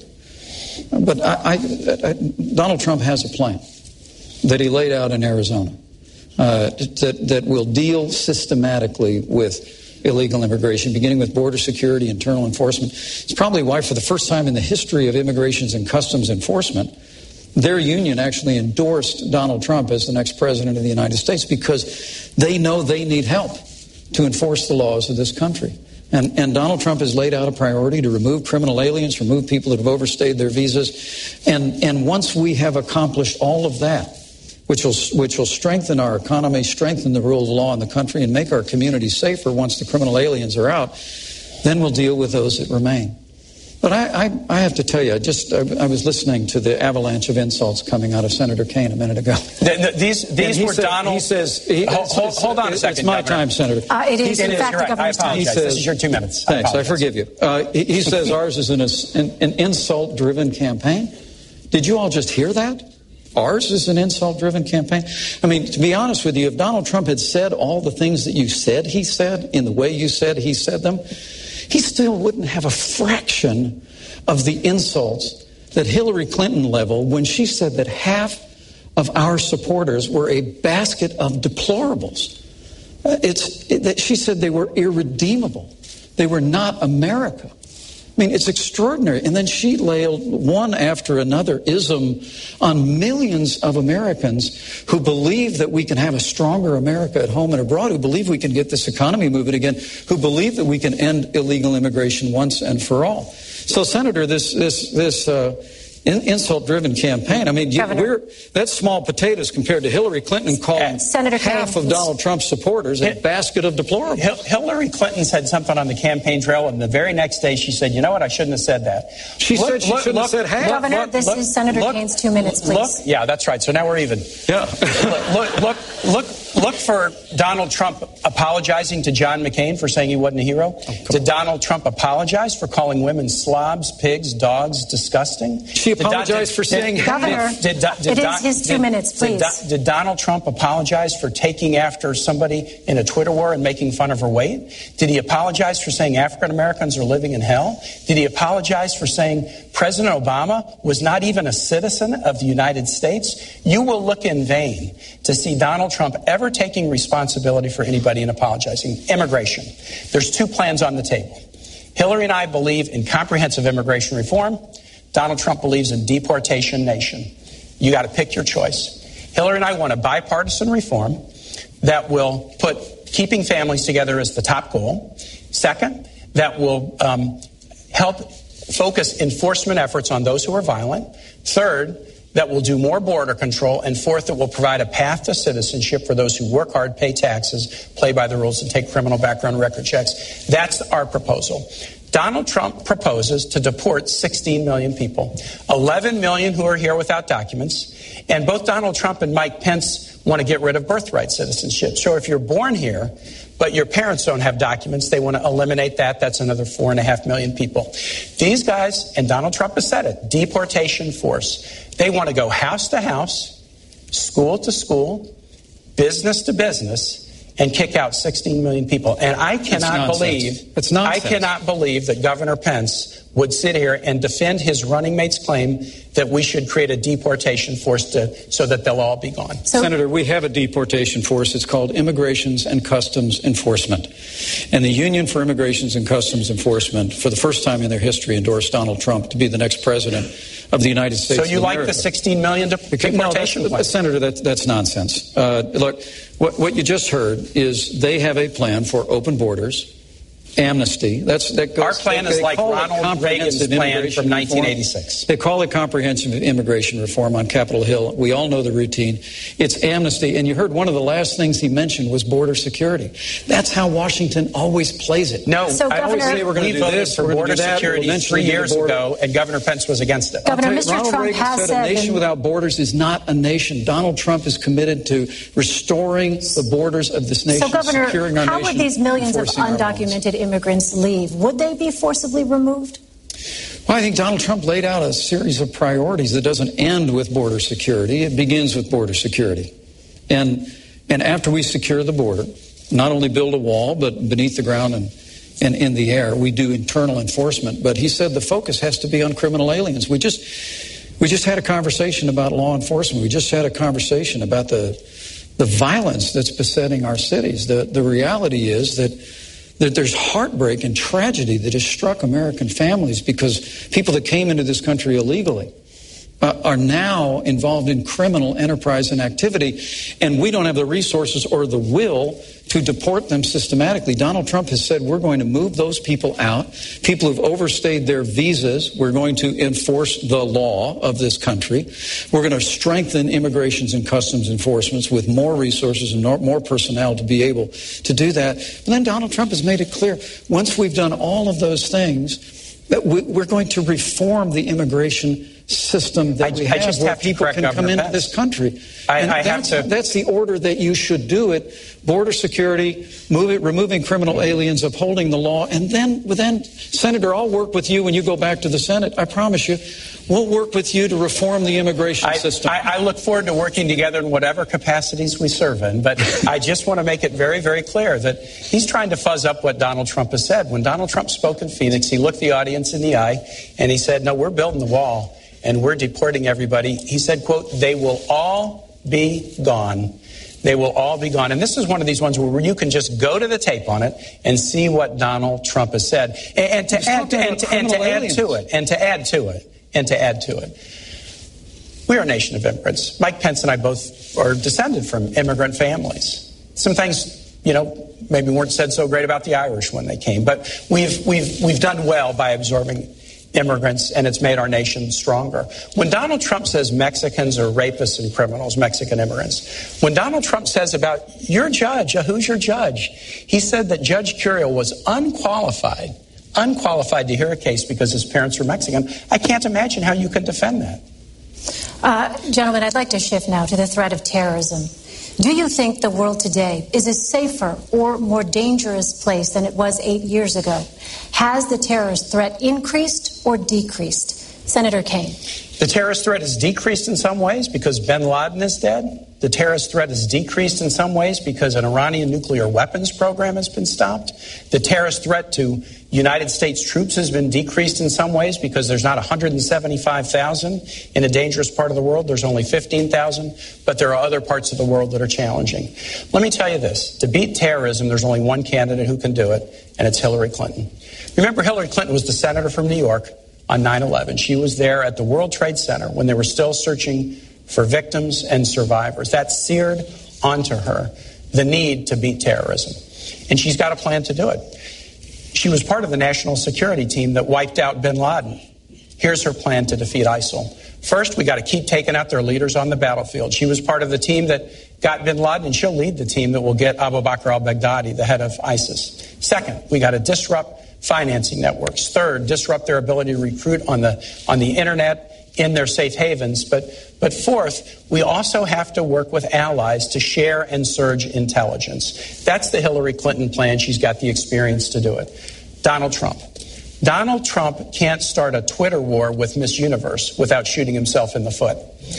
But I, I, I, Donald Trump has a plan that he laid out in Arizona uh, that that will deal systematically with illegal immigration, beginning with border security, internal enforcement. It's probably why, for the first time in the history of Immigrations and Customs Enforcement, their union actually endorsed Donald Trump as the next president of the United States, because they know they need help to enforce the laws of this country. And, and Donald Trump has laid out a priority to remove criminal aliens, remove people that have overstayed their visas. And, and once we have accomplished all of that, which will, which will strengthen our economy, strengthen the rule of law in the country, and make our communities safer once the criminal aliens are out, then we'll deal with those that remain. But I, I, I have to tell you, I just I, I was listening to the avalanche of insults coming out of Senator Kaine a minute ago. The, the, these these were said, Donald. He says, he, hold, hold, hold on a second. It's my Governor. time, Senator. Uh, it is. It in is. fact, You're right. I apologize. He says, this is your two minutes. Thanks. I, I forgive you. Uh, he, he says ours is an, an, an insult-driven campaign. Did you all just hear that? Ours is an insult-driven campaign. I mean, to be honest with you, if Donald Trump had said all the things that you said he said in the way you said he said them, he still wouldn't have a fraction of the insults that Hillary Clinton leveled when she said that half of our supporters were a basket of deplorables. Uh, it's it, that she said they were irredeemable. They were not America. I mean, it's extraordinary. And then she laid one after another ism on millions of Americans who believe that we can have a stronger America at home and abroad, who believe we can get this economy moving again, who believe that we can end illegal immigration once and for all. So, Senator, this this this uh, in, insult-driven campaign, I mean, you, we're that's small potatoes compared to Hillary Clinton calling Senator half Kaine, of Donald Trump's supporters a basket of deplorables. Hillary Clinton said something on the campaign trail, and the very next day she said, you know what, I shouldn't have said that. She look, said she look, shouldn't look, have said half. Governor, look, this look, is Senator look, Kaine's two minutes, please. Look, yeah, that's right. So now we're even. Yeah. look, look, look, look for Donald Trump apologizing to John McCain for saying he wasn't a hero. Oh, Did Donald Trump apologize for calling women slobs, pigs, dogs, disgusting? She apologized did, for saying... Did, Governor, did, did, did, it is his two did, minutes, please. Did, did Donald Trump apologize for taking after somebody in a Twitter war and making fun of her weight? Did he apologize for saying African Americans are living in hell? Did he apologize for saying President Obama was not even a citizen of the United States? You will look in vain to see Donald Trump ever taking responsibility for anybody and apologizing. Immigration. There's two plans on the table. Hillary and I believe in comprehensive immigration reform. Donald Trump believes in deportation nation. You got to pick your choice. Hillary and I want a bipartisan reform that will put keeping families together as the top goal. Second, that will um, help focus enforcement efforts on those who are violent. Third, that will do more border control. And fourth, that will provide a path to citizenship for those who work hard, pay taxes, play by the rules, and take criminal background record checks. That's our proposal. Donald Trump proposes to deport sixteen million people, eleven million who are here without documents, and both Donald Trump and Mike Pence want to get rid of birthright citizenship. So if you're born here, but your parents don't have documents, they want to eliminate that. That's another four and a half million people. These guys, and Donald Trump has said it, deportation force. They want to go house to house, school to school, business to business, and kick out sixteen million people. And I cannot believe, it's nonsense. I cannot believe that Governor Pence would sit here and defend his running mate's claim that we should create a deportation force to, so that they'll all be gone. So, Senator, we have a deportation force. It's called Immigrations and Customs Enforcement. And the Union for Immigrations and Customs Enforcement, for the first time in their history, endorsed Donald Trump to be the next president of the United States. So you of like America. the sixteen million deportation no, plan? Senator, that, that's nonsense. Uh, look, what, what you just heard is they have a plan for open borders, amnesty. That's that goes, Our plan they, is they like Ronald Reagan's plan from nineteen eighty-six. Reform. They call it comprehensive immigration reform on Capitol Hill. We all know the routine. It's amnesty. And you heard one of the last things he mentioned was border security. That's how Washington always plays it. No, so, I Governor, always say we're going to do this for border security we'll three years ago, and Governor Pence was against it. Governor, you, Mister Ronald Trump Reagan has said, said a nation in, without borders is not a nation. Donald Trump is committed to restoring the borders of this nation, so, Governor, securing our how nation, would these millions of undocumented immigrants leave? Would they be forcibly removed? Well, I think Donald Trump laid out a series of priorities that doesn't end with border security. It begins with border security. And and after we secure the border, not only build a wall, but beneath the ground and, and in the air, we do internal enforcement. But he said the focus has to be on criminal aliens. We just we just had a conversation about law enforcement. We just had a conversation about the the violence that's besetting our cities. The the reality is that that there's heartbreak and tragedy that has struck American families because people that came into this country illegally uh, are now involved in criminal enterprise and activity, and we don't have the resources or the will to deport them systematically. Donald Trump has said we're going to move those people out. People who've overstayed their visas, we're going to enforce the law of this country. We're going to strengthen immigrations and customs enforcements with more resources and more personnel to be able to do that. And then Donald Trump has made it clear, once we've done all of those things, that we're going to reform the immigration system that I, we have, I just where have people can Governor come into Pence. this country. I, and I that's, have to. That's the order that you should do it. Border security, move it, removing criminal aliens, upholding the law, and then, then, Senator, I'll work with you when you go back to the Senate. I promise you, we'll work with you to reform the immigration I, system. I, I look forward to working together in whatever capacities we serve in, but I just want to make it very, very clear that he's trying to fuzz up what Donald Trump has said. When Donald Trump spoke in Phoenix, he looked the audience in the eye, and he said, no, we're building the wall, and we're deporting everybody. He said, quote, they will all be gone. They will all be gone. And this is one of these ones where you can just go to the tape on it and see what Donald Trump has said. And, and to add, and to, and to add to it, and to add to it, and to add to it. We are a nation of immigrants. Mike Pence and I both are descended from immigrant families. Some things, you know, maybe weren't said so great about the Irish when they came, but we've we've we've done well by absorbing immigrants, and it's made our nation stronger. When Donald Trump says Mexicans are rapists and criminals, Mexican immigrants, when Donald Trump says about your judge, uh, who's your judge? He said that Judge Curiel was unqualified, unqualified to hear a case because his parents were Mexican. I can't imagine how you could defend that. Uh, gentlemen, I'd like to shift now to the threat of terrorism. Do you think the world today is a safer or more dangerous place than it was eight years ago? Has the terrorist threat increased or decreased? Senator Kaine. The terrorist threat has decreased in some ways because bin Laden is dead. The terrorist threat has decreased in some ways because an Iranian nuclear weapons program has been stopped. The terrorist threat to United States troops has been decreased in some ways because there's not one hundred seventy-five thousand in a dangerous part of the world. There's only fifteen thousand, but there are other parts of the world that are challenging. Let me tell you this. To beat terrorism, there's only one candidate who can do it, and it's Hillary Clinton. Remember, Hillary Clinton was the senator from New York on nine eleven. She was there at the World Trade Center when they were still searching for victims and survivors. That seared onto her the need to beat terrorism. And she's got a plan to do it. She was part of the national security team that wiped out bin Laden. Here's her plan to defeat ISIL. First, we got to keep taking out their leaders on the battlefield. She was part of the team that got bin Laden, and she'll lead the team that will get Abu Bakr al-Baghdadi, the head of ISIS. Second, we got to disrupt financing networks. Third, disrupt their ability to recruit on the on the internet in their safe havens. But but fourth, we also have to work with allies to share and surge intelligence. That's the Hillary Clinton plan. She's got the experience to do it. Donald Trump. Donald Trump can't start a Twitter war with Miss Universe without shooting himself in the foot.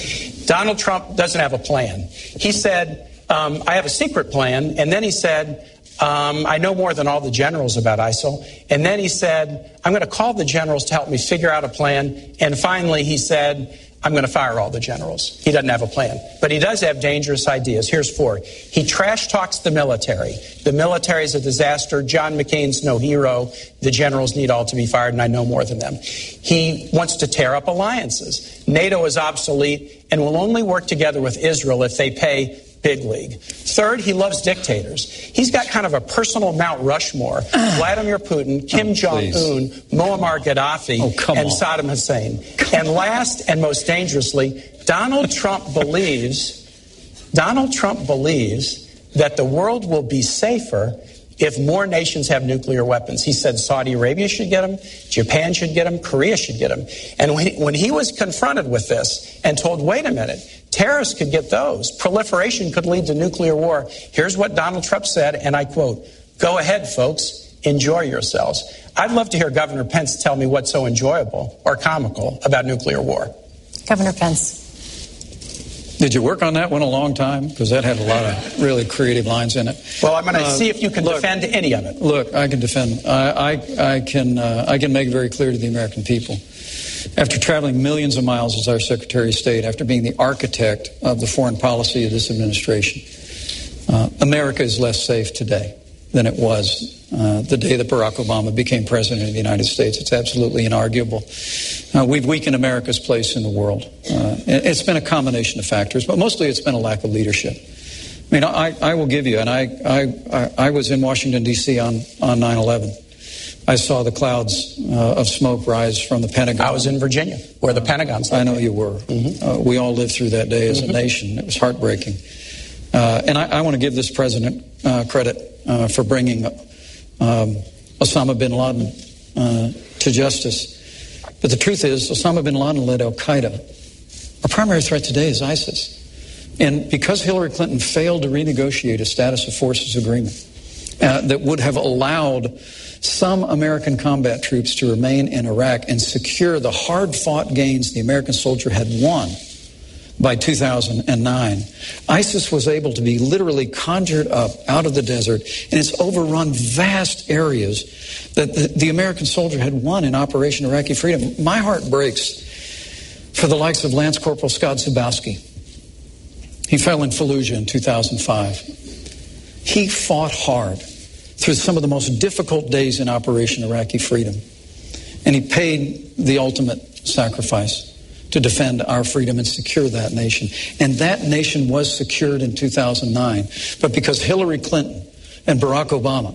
Donald Trump doesn't have a plan. He said, um, I have a secret plan. And then he said, um, I know more than all the generals about ISIL. And then he said, I'm going to call the generals to help me figure out a plan. And finally, he said, I'm going to fire all the generals. He doesn't have a plan. But he does have dangerous ideas. Here's four. He trash talks the military. The military is a disaster. John McCain's no hero. The generals need all to be fired, and I know more than them. He wants to tear up alliances. NATO is obsolete and will only work together with Israel if they pay big league. Third, he loves dictators. He's got kind of a personal Mount Rushmore. Vladimir Putin, Kim oh, Jong-un, Muammar Gaddafi, oh, and on. Saddam Hussein. And last and most dangerously, Donald Trump believes, Donald Trump believes that the world will be safer if more nations have nuclear weapons. He said Saudi Arabia should get them, Japan should get them, Korea should get them. And when he, when he was confronted with this and told, wait a minute, terrorists could get those, proliferation could lead to nuclear war, here's what Donald Trump said, and I quote, go ahead, folks, enjoy yourselves. I'd love to hear Governor Pence tell me what's so enjoyable or comical about nuclear war. Governor Pence. Did you work on that one a long time? Because that had a lot of really creative lines in it. Well, I'm going to uh, see if you can look, defend any of it. Look, I can defend. I, I, I can. Uh, I can make it very clear to the American people. After traveling millions of miles as our Secretary of State, after being the architect of the foreign policy of this administration, uh, America is less safe today than it was uh, the day that Barack Obama became president of the United States. It's absolutely inarguable. Uh, we've weakened America's place in the world. Uh, it's been a combination of factors, but mostly it's been a lack of leadership. I mean, I, I will give you, and I, I, I was in Washington, D C on, on nine eleven. I saw the clouds uh, of smoke rise from the Pentagon. I was in Virginia, where the Pentagon's I know you were. Mm-hmm. Uh, we all lived through that day as mm-hmm. a nation. It was heartbreaking. Uh, and I, I want to give this president uh, credit uh, for bringing um, Osama bin Laden uh, to justice. But the truth is, Osama bin Laden led al-Qaeda. Our primary threat today is ISIS. And because Hillary Clinton failed to renegotiate a status of forces agreement uh, that would have allowed some American combat troops to remain in Iraq and secure the hard-fought gains the American soldier had won by two thousand nine, ISIS was able to be literally conjured up out of the desert, and it's overrun vast areas that the, the American soldier had won in Operation Iraqi Freedom. My heart breaks for the likes of Lance Corporal Scott Zubowski. He fell in Fallujah in two thousand five. He fought hard through some of the most difficult days in Operation Iraqi Freedom, and he paid the ultimate sacrifice to defend our freedom and secure that nation. And that nation was secured in two thousand nine. But because Hillary Clinton and Barack Obama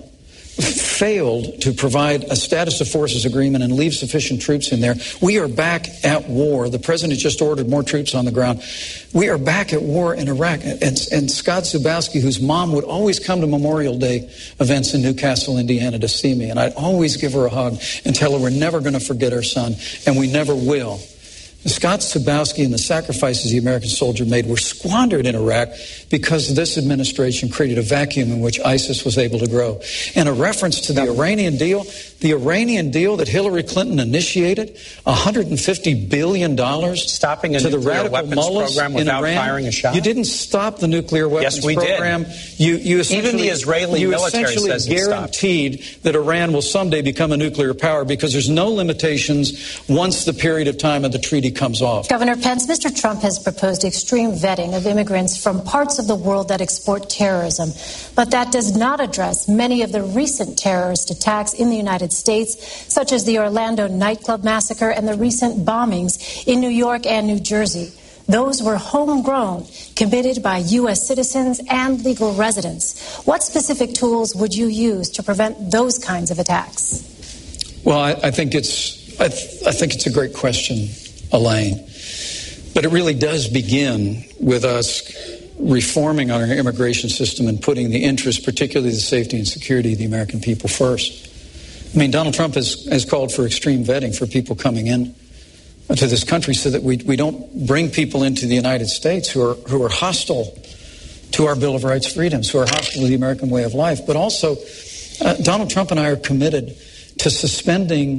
failed to provide a status of forces agreement and leave sufficient troops in there, we are back at war. The president just ordered more troops on the ground. We are back at war in Iraq. And, and Scott Zubowski, whose mom would always come to Memorial Day events in Newcastle, Indiana to see me, and I'd always give her a hug and tell her we're never going to forget our son, and we never will. Scott Zubowski and the sacrifices the American soldier made were squandered in Iraq because this administration created a vacuum in which ISIS was able to grow. And a reference to the Iranian deal, the Iranian deal that Hillary Clinton initiated, one hundred fifty billion dollars stopping a to the nuclear radical weapons mullahs program without in Iran. Firing a shot. You didn't stop the nuclear weapons yes, we program. Did. You, you Even the Israeli you military essentially says it guaranteed stopped. that Iran will someday become a nuclear power because there's no limitations once the period of time of the treaty comes off. Governor Pence, Mister Trump has proposed extreme vetting of immigrants from parts of the world that export terrorism. But that does not address many of the recent terrorist attacks in the United States, such as the Orlando nightclub massacre and the recent bombings in New York and New Jersey. Those were homegrown, committed by U S citizens and legal residents. What specific tools would you use to prevent those kinds of attacks? Well, I, I think it's I, th- I think it's a great question, Elaine. But it really does begin with us reforming our immigration system and putting the interests, particularly the safety and security of the American people first. I mean, Donald Trump has, has called for extreme vetting for people coming in to this country so that we, we don't bring people into the United States who are, who are hostile to our Bill of Rights freedoms, who are hostile to the American way of life. But also, uh, Donald Trump and I are committed to suspending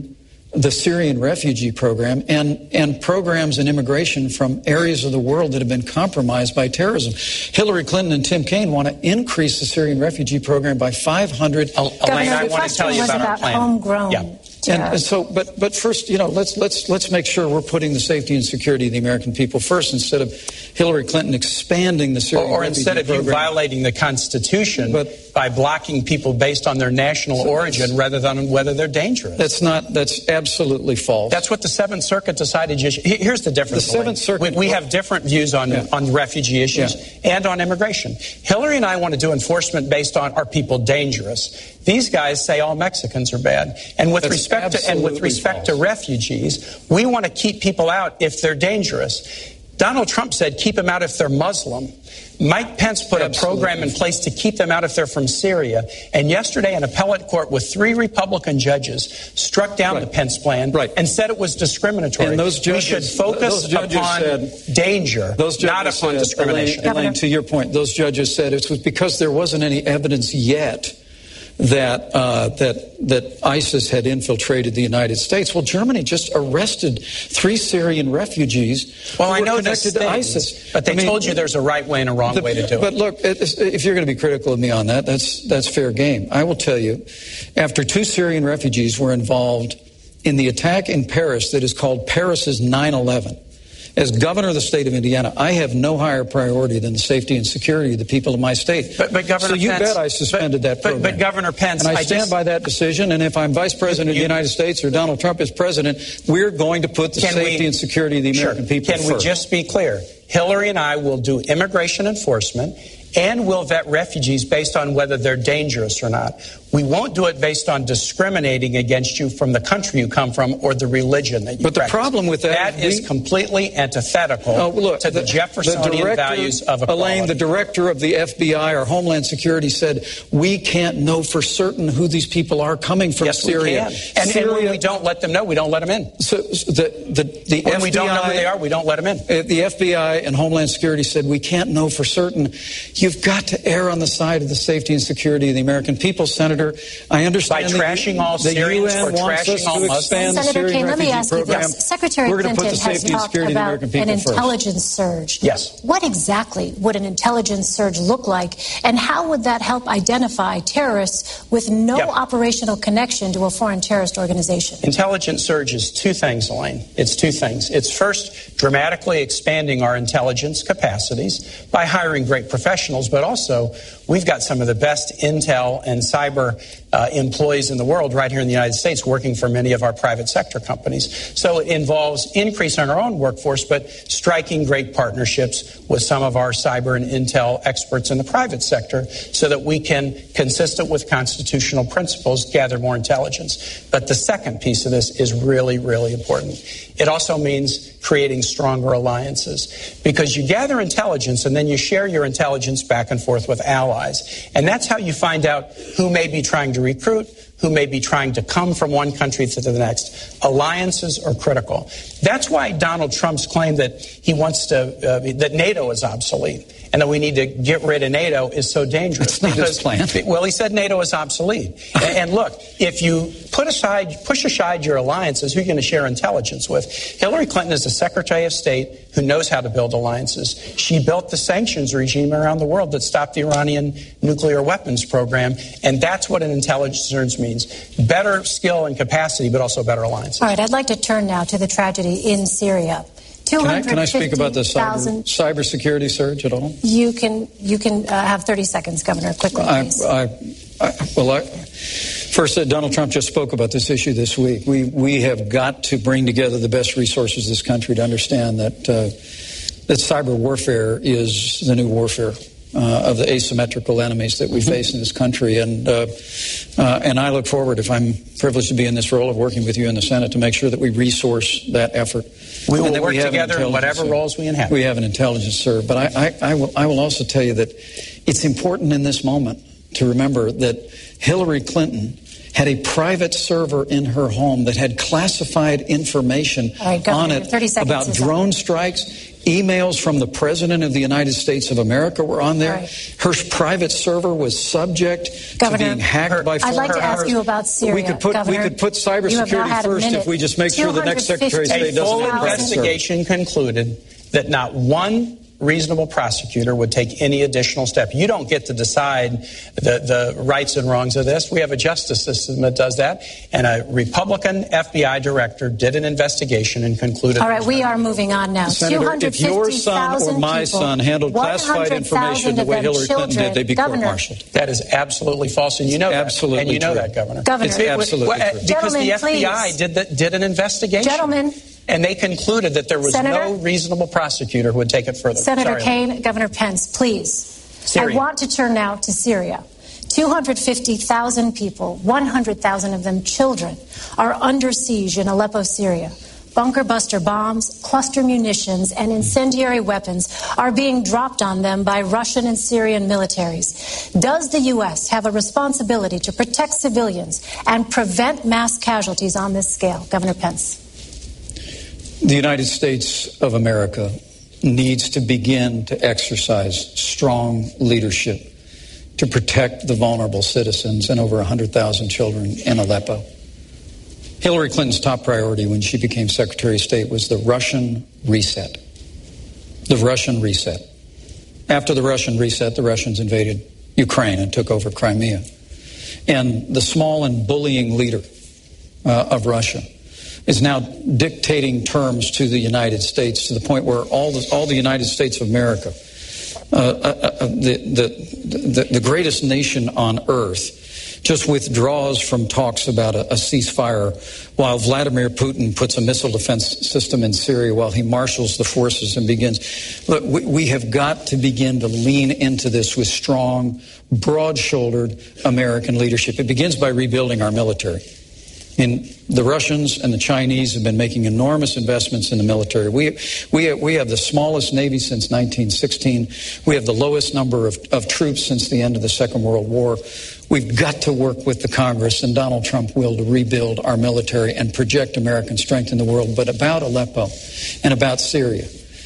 the Syrian refugee program and, and programs and immigration from areas of the world that have been compromised by terrorism. Hillary Clinton and Tim Kaine want to increase the Syrian refugee program by five hundred. Elaine, I want to tell you about, about our plan. Homegrown. Yeah. And, and so, but but first, you know, let's let's let's make sure we're putting the safety and security of the American people first, instead of Hillary Clinton expanding the Syrian or, or refugee instead of program. you violating the Constitution but, by blocking people based on their national so origin rather than on whether they're dangerous. That's not. That's absolutely false. That's what the Seventh Circuit decided. Here's the difference. The Seventh Circuit. We, we have different views on yeah. on refugee issues yeah. and on immigration. Hillary and I want to do enforcement based on, are people dangerous? These guys say all Mexicans are bad. And with That's respect to and with respect false. to refugees, we want to keep people out if they're dangerous. Donald Trump said keep them out if they're Muslim. Mike Pence put Absolutely. a program in place to keep them out if they're from Syria. And yesterday, an appellate court with three Republican judges struck down right. the Pence plan right. and said it was discriminatory. And those judges, we should focus those judges upon said, danger, those not upon said, discrimination. Elaine, Elaine, to your point, those judges said it was because there wasn't any evidence yet that uh, that that ISIS had infiltrated the United States. Well, Germany just arrested three Syrian refugees well, who I were know connected to ISIS. But they I mean, told you there's a right way and a wrong the, way to do but it. But look, if you're going to be critical of me on that, that's that's fair game. I will tell you, after two Syrian refugees were involved in the attack in Paris that is called Paris's nine eleven, as governor of the state of Indiana, I have no higher priority than the safety and security of the people of my state. But, but Governor so you Pence, bet I suspended but, that program. But, but Governor Pence, and I, I stand just, by that decision. And if I'm vice president you, you, of the United States or Donald Trump is president, we're going to put the safety we, and security of the American sure, people can first. Can we just be clear? Hillary and I will do immigration enforcement and we'll vet refugees based on whether they're dangerous or not. We won't do it based on discriminating against you from the country you come from or the religion that you But practice. The problem with that, that is we, completely antithetical oh, look, to the, the Jeffersonian the director, values of equality. Elaine, the director of the F B I or Homeland Security said, we can't know for certain who these people are coming from yes, Syria. We can. And, Syria. And when we don't let them know, we don't let them in. So the, the, the when F B I, we don't know who they are, we don't let them in. The F B I and Homeland Security said, we can't know for certain. You've got to err on the side of the safety and security of the American people, Senator. I understand by trashing all Syrians or trashing all Muslims. Senator Kaine, let me ask you this. Secretary Clinton has talked about an intelligence surge. Yes. What exactly would an intelligence surge look like, and how would that help identify terrorists with no yep. operational connection to a foreign terrorist organization? Intelligence surge is two things, Elaine. It's two things. It's first dramatically expanding our intelligence capacities by hiring great professionals, but also we've got some of the best intel and cyber uh, employees in the world right here in the United States working for many of our private sector companies. So it involves increasing our own workforce, but striking great partnerships with some of our cyber and intel experts in the private sector so that we can, consistent with constitutional principles, gather more intelligence. But the second piece of this is really, really important. It also means creating stronger alliances, because you gather intelligence and then you share your intelligence back and forth with allies. And that's how you find out who may be trying to recruit, who may be trying to come from one country to the next. Alliances are critical. That's why Donald Trump's claim that he wants to, uh, that NATO is obsolete and that we need to get rid of NATO is so dangerous. It's not because, his plan. Well, he said NATO is obsolete. and, and look, if you put aside, push aside your alliances, who are you going to share intelligence with? Hillary Clinton is the Secretary of State who knows how to build alliances. She built the sanctions regime around the world that stopped the Iranian nuclear weapons program, and that's what an intelligence surge means. Better skill and capacity, but also better alliances. All right, I'd like to turn now to the tragedy in Syria. Can I, can I speak about the cyber, cyber security surge at all? You can you can uh, have thirty seconds, Governor, quickly, please. I, I, I, well, I, first, uh, Donald Trump just spoke about this issue this week. We we have got to bring together the best resources of this country to understand that uh, that cyber warfare is the new warfare uh, of the asymmetrical enemies that we face in this country. And uh, uh, and I look forward, if I'm privileged to be in this role, of working with you in the Senate to make sure that we resource that effort. We will work together in whatever roles we inhabit. We have an intelligence serve. But I, I, I, will, I will also tell you that it's important in this moment to remember that Hillary Clinton had a private server in her home that had classified information right, Governor, on it about drone strikes. emails from the President of the United States of America were on there. Right. Her private server was subject Governor, to being hacked her, by I'd foreign like to powers. ask you about Syria. We could put, Governor, we could put cybersecurity first if we just make sure the next Secretary of State doesn't. A full have investigation concluded that not one reasonable prosecutor would take any additional step. You don't get to decide the, the rights and wrongs of this. We have a justice system that does that. And a Republican F B I director did an investigation and concluded. All right, we are moving on now. Senator, if your son or my people, son handled classified information the way Hillary Clinton did, they'd be court-martialed. That is absolutely false, and you know absolutely that. And you know true. that, Governor. Governor. It's, it, absolutely well, true. Because the F B I please. did, the, did an investigation. Gentlemen. And they concluded that there was Senator, no reasonable prosecutor who would take it further. Senator Sorry, Kaine, Governor Pence, please. Syria. I want to turn now to Syria. two hundred fifty thousand people, one hundred thousand of them children, are under siege in Aleppo, Syria. Bunker buster bombs, cluster munitions, and incendiary weapons are being dropped on them by Russian and Syrian militaries. Does the U S have a responsibility to protect civilians and prevent mass casualties on this scale? Governor Pence. The United States of America needs to begin to exercise strong leadership to protect the vulnerable citizens and over one hundred thousand children in Aleppo. Hillary Clinton's top priority when she became Secretary of State was the Russian reset. The Russian reset. After the Russian reset, the Russians invaded Ukraine and took over Crimea. And the small and bullying leader uh, of Russia is now dictating terms to the United States to the point where all the, all the United States of America, uh, uh, uh, the, the, the, the greatest nation on earth, just withdraws from talks about a, a ceasefire while Vladimir Putin puts a missile defense system in Syria while he marshals the forces and begins. Look, we, we have got to begin to lean into this with strong, broad-shouldered American leadership. It begins by rebuilding our military. And the Russians and the Chinese have been making enormous investments in the military. We we we have the smallest Navy since nineteen sixteen. We have the lowest number of, of troops since the end of the Second World War. We've got to work with the Congress and Donald Trump will to rebuild our military and project American strength in the world. But about Aleppo and about Syria,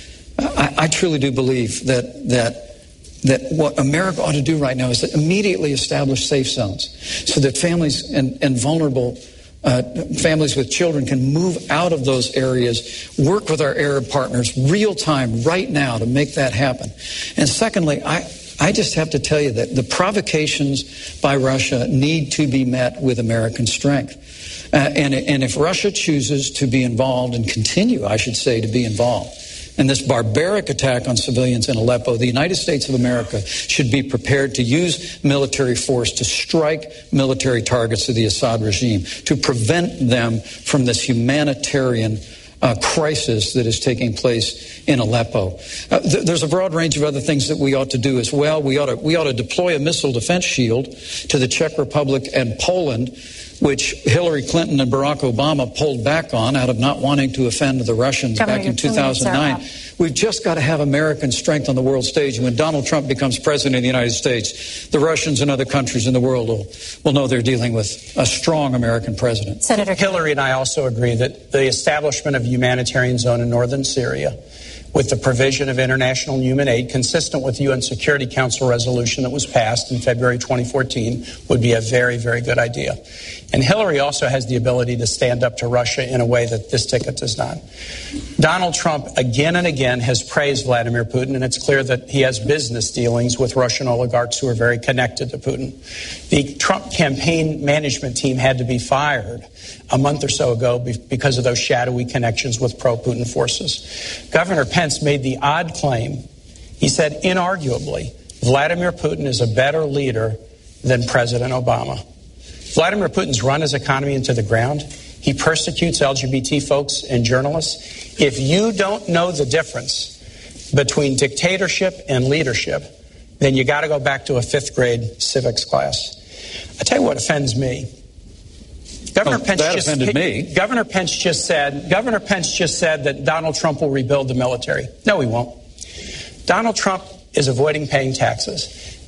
I, I truly do believe that that that what America ought to do right now is to immediately establish safe zones so that families and, and vulnerable Uh, families with children can move out of those areas, work with our Arab partners real time right now to make that happen. And secondly, I, I just have to tell you that the provocations by Russia need to be met with American strength. Uh, and, and if Russia chooses to be involved and continue, I should say, to be involved in this barbaric attack on civilians in Aleppo, the United States of America should be prepared to use military force to strike military targets of the Assad regime, to prevent them from this humanitarian uh, crisis that is taking place in Aleppo. Uh, th- there's a broad range of other things that we ought to do as well. We ought to, we ought to deploy a missile defense shield to the Czech Republic and Poland, which Hillary Clinton and Barack Obama pulled back on out of not wanting to offend the Russians Governor, back in two thousand nine. We've just got to have American strength on the world stage. When Donald Trump becomes president of the United States, the Russians and other countries in the world will, will know they're dealing with a strong American president. Senator Hillary and I also agree that the establishment of a humanitarian zone in northern Syria with the provision of international and human aid consistent with the U N Security Council resolution that was passed in February twenty fourteen would be a very, very good idea. And Hillary also has the ability to stand up to Russia in a way that this ticket does not. Donald Trump again and again has praised Vladimir Putin, and it's clear that he has business dealings with Russian oligarchs who are very connected to Putin. The Trump campaign management team had to be fired a month or so ago because of those shadowy connections with pro-Putin forces. Governor Pence made the odd claim. He said, inarguably, Vladimir Putin is a better leader than President Obama. Vladimir Putin's run his economy into the ground. He persecutes L G B T folks and journalists. If you don't know the difference between dictatorship and leadership, then you got to go back to a fifth grade civics class. I tell you what offends me. Governor oh, Pence that just, offended me. Governor Pence just said. Governor Pence just said that Donald Trump will rebuild the military. No, he won't. Donald Trump is avoiding paying taxes.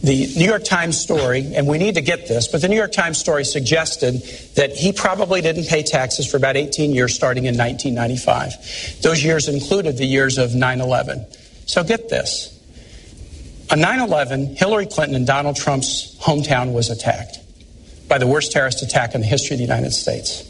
The New York Times story, and we need to get this, but the New York Times story suggested that he probably didn't pay taxes for about eighteen years starting in nineteen ninety-five. Those years included the years of nine eleven. So get this. On nine eleven, Hillary Clinton and Donald Trump's hometown was attacked by the worst terrorist attack in the history of the United States.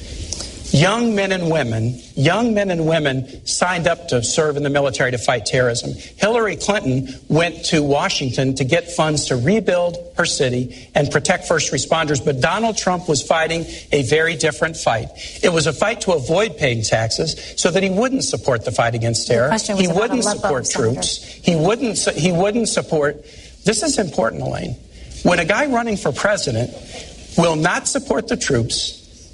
Young men and women, young men and women signed up to serve in the military to fight terrorism. Hillary Clinton went to Washington to get funds to rebuild her city and protect first responders, but Donald Trump was fighting a very different fight. It was a fight to avoid paying taxes so that he wouldn't support the fight against terror. He wouldn't support troops. He wouldn't, he wouldn't support. This is important, Elaine. When a guy running for president will not support the troops,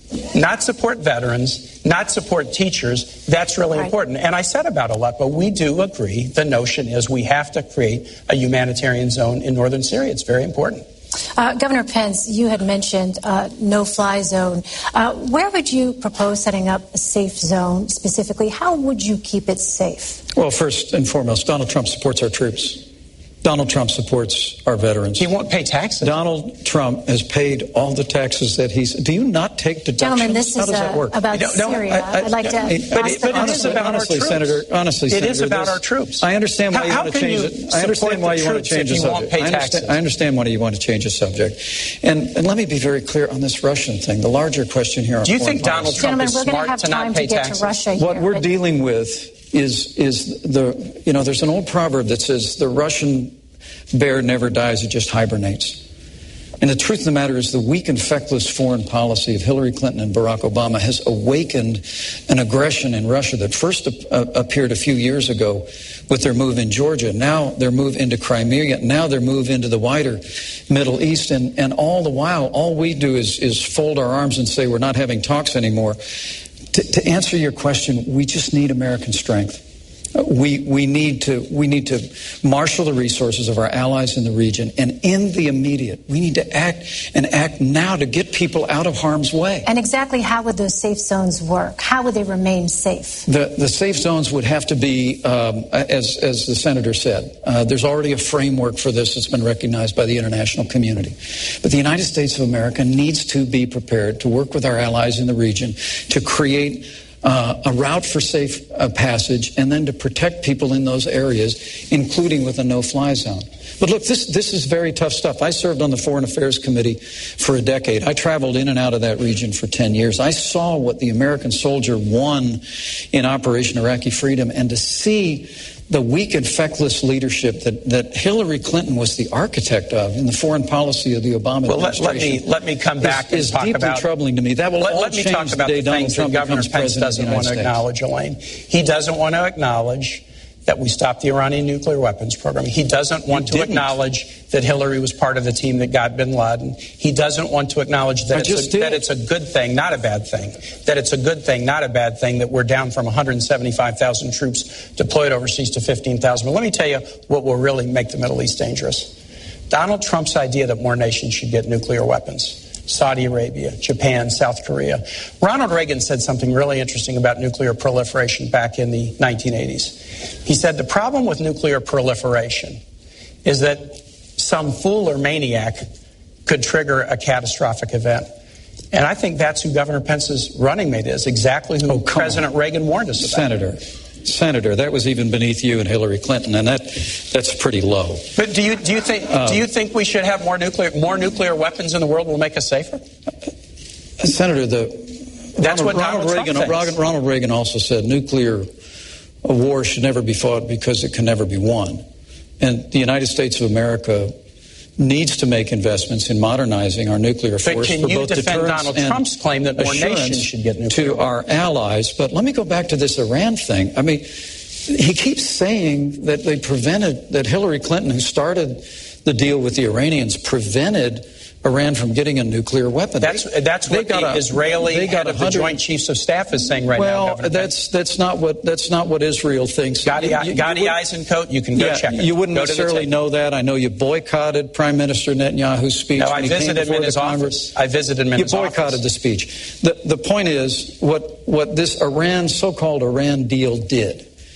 not support veterans, not support teachers, that's really right. important. And I said about Aleppo, we do agree. The notion is we have to create a humanitarian zone in northern Syria. It's very important. Uh, Governor Pence, you had mentioned uh, no-fly zone. Uh, where would you propose setting up a safe zone specifically? How would you keep it safe? Well, first and foremost, Donald Trump supports our troops. Donald Trump supports our veterans. He won't pay taxes. Donald Trump has paid all the taxes that he's... Do you not take deductions? Gentlemen, this How is does that work? about no, no, Syria. I, I, I'd like to I, ask but, but it is about honestly, our troops. Senator, honestly, it Senator, is about this, our troops. I understand why how, you how want to change it. I understand why you want to change the subject. I understand, I understand why you want to change the subject. And, and let me be very clear on this Russian thing. The larger question here... Do you think Donald Trump Gentlemen, is we're smart have to not time pay to get taxes? To Russia here, what we're but... dealing with is is the... You know, there's an old proverb that says the Russian... bear never dies, it just hibernates. And the truth of the matter is the weak and feckless foreign policy of Hillary Clinton and Barack Obama has awakened an aggression in Russia that first uh, appeared a few years ago with their move in Georgia. Now their move into Crimea. Now their move into the wider Middle East. And, and all the while, all we do is, is fold our arms and say we're not having talks anymore. To, to answer your question, we just need American strength. We we need to we need to marshal the resources of our allies in the region, and in the immediate, we need to act and act now to get people out of harm's way. And exactly how would those safe zones work? How would they remain safe? The the safe zones would have to be, um, as as the senator said, uh, there's already a framework for this that's been recognized by the international community. But the United States of America needs to be prepared to work with our allies in the region to create Uh, a route for safe uh, passage, and then to protect people in those areas, including with a no-fly zone. But look, this this is very tough stuff. I served on the Foreign Affairs Committee for a decade. I traveled in and out of that region for ten years. I saw what the American soldier won in Operation Iraqi Freedom, and to see the weak and feckless leadership that, that Hillary Clinton was the architect of in the foreign policy of the Obama well, let, administration. let me let me come back is, and talk deeply about, troubling to me. That will let, all let me change talk about the day the Donald things Trump that Governor becomes Pence president doesn't of the want to United acknowledge, Elaine. He doesn't want to acknowledge that we stopped the Iranian nuclear weapons program. He doesn't want you to didn't. acknowledge that Hillary was part of the team that got bin Laden. He doesn't want to acknowledge that, it's a, that it's a good thing, not a bad thing. That it's a good thing, not a bad thing, that we're down from one hundred seventy-five thousand troops deployed overseas to fifteen thousand. But let me tell you what will really make the Middle East dangerous. Donald Trump's idea that more nations should get nuclear weapons. Saudi Arabia, Japan, South Korea. Ronald Reagan said something really interesting about nuclear proliferation back in the nineteen eighties. He said the problem with nuclear proliferation is that some fool or maniac could trigger a catastrophic event. And I think that's who Governor Pence's running mate is, exactly who oh, President on. Reagan warned us about. Senator. Senator, that was even beneath you and Hillary Clinton, and that that's pretty low. But do you do you think um, do you think we should have more nuclear more nuclear weapons in the world will make us safer? Senator, the that's Ronald, what Ronald Reagan. Ronald, Ronald Reagan also said nuclear war should never be fought because it can never be won, and the United States of America needs to make investments in modernizing our nuclear force but can for you both defend deterrence Donald and Trump's claim that more nations should get nuclear to our allies. But let me go back to this Iran thing. I mean, he keeps saying that they prevented, that Hillary Clinton, who started the deal with the Iranians, prevented Iran from getting a nuclear weapon. That's they, that's what the a, Israeli head of the Joint Chiefs of Staff is saying right well, now. Well, that's that's not what that's not what Israel thinks. Gadi, you, you, Gadi you Eisenkot, you can go yeah, check it. You wouldn't go necessarily know that. I know you boycotted Prime Minister Netanyahu's speech. No, when I visited him in his office. I visited him in you his boycotted office. the speech. The the point is what what this Iran so-called Iran deal did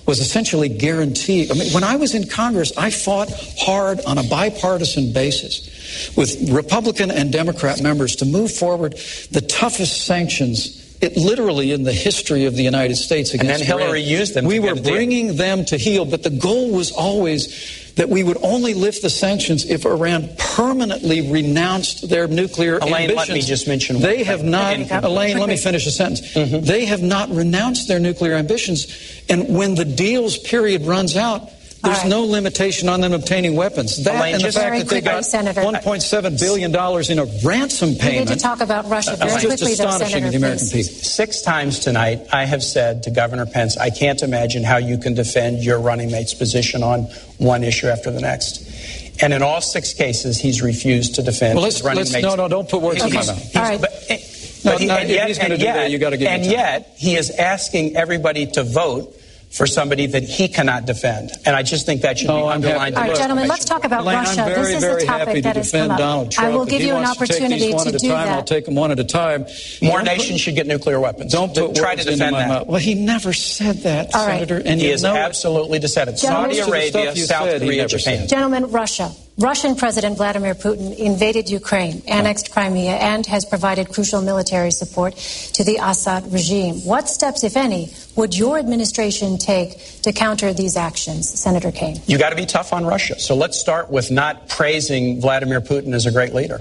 was essentially guaranteed. I mean, when I was in Congress, I fought hard on a bipartisan basis with Republican and Democrat members to move forward the toughest sanctions It literally in the history of the United States against Iran. And then Hillary Iran. used them. We to were get a bringing deal. them to heel, but the goal was always that we would only lift the sanctions if Iran permanently renounced their nuclear Elaine, ambitions. let me just mention one They thing. have not, Elaine, let me finish a sentence. Mm-hmm. They have not renounced their nuclear ambitions, and when the deal's period runs out, there's right. no limitation on them obtaining weapons. That Elaine, and the fact that they got Senator. one point seven billion dollars in a ransom payment. We need to talk about Russia very uh, quickly, just astonishing though, Senator, to the American please. people. Six times tonight, I have said to Governor Pence, I can't imagine how you can defend your running mate's position on one issue after the next. And in all six cases, he's refused to defend well, let's, his running let's, mate's. No, no, don't put words okay. in my mouth. All right. But, no, but he, no, and if yet, he's going to do yet, that, you got to give And him time. yet, he is asking everybody to vote for somebody that he cannot defend. And I just think that should no, be I'm underlined. All right, gentlemen, let's talk about Elaine, Russia. I'm very, this is very a topic happy to that has defend come up. Donald Trump. I will If give he you an wants to take opportunity these one to at a do time, that. I'll take them one at a time. More don't nations put, should get nuclear weapons. Don't put try words to defend into my that. mouth. Well, he never said that, All right. Senator. And he you is know absolutely decided. Saudi Arabia, South said, Korea, Japan. Said. Gentlemen, Russia. Russian President Vladimir Putin invaded Ukraine, annexed Crimea, and has provided crucial military support to the Assad regime. What steps, if any, would your administration take to counter these actions, Senator Kaine? You got to be tough on Russia. So let's start with not praising Vladimir Putin as a great leader.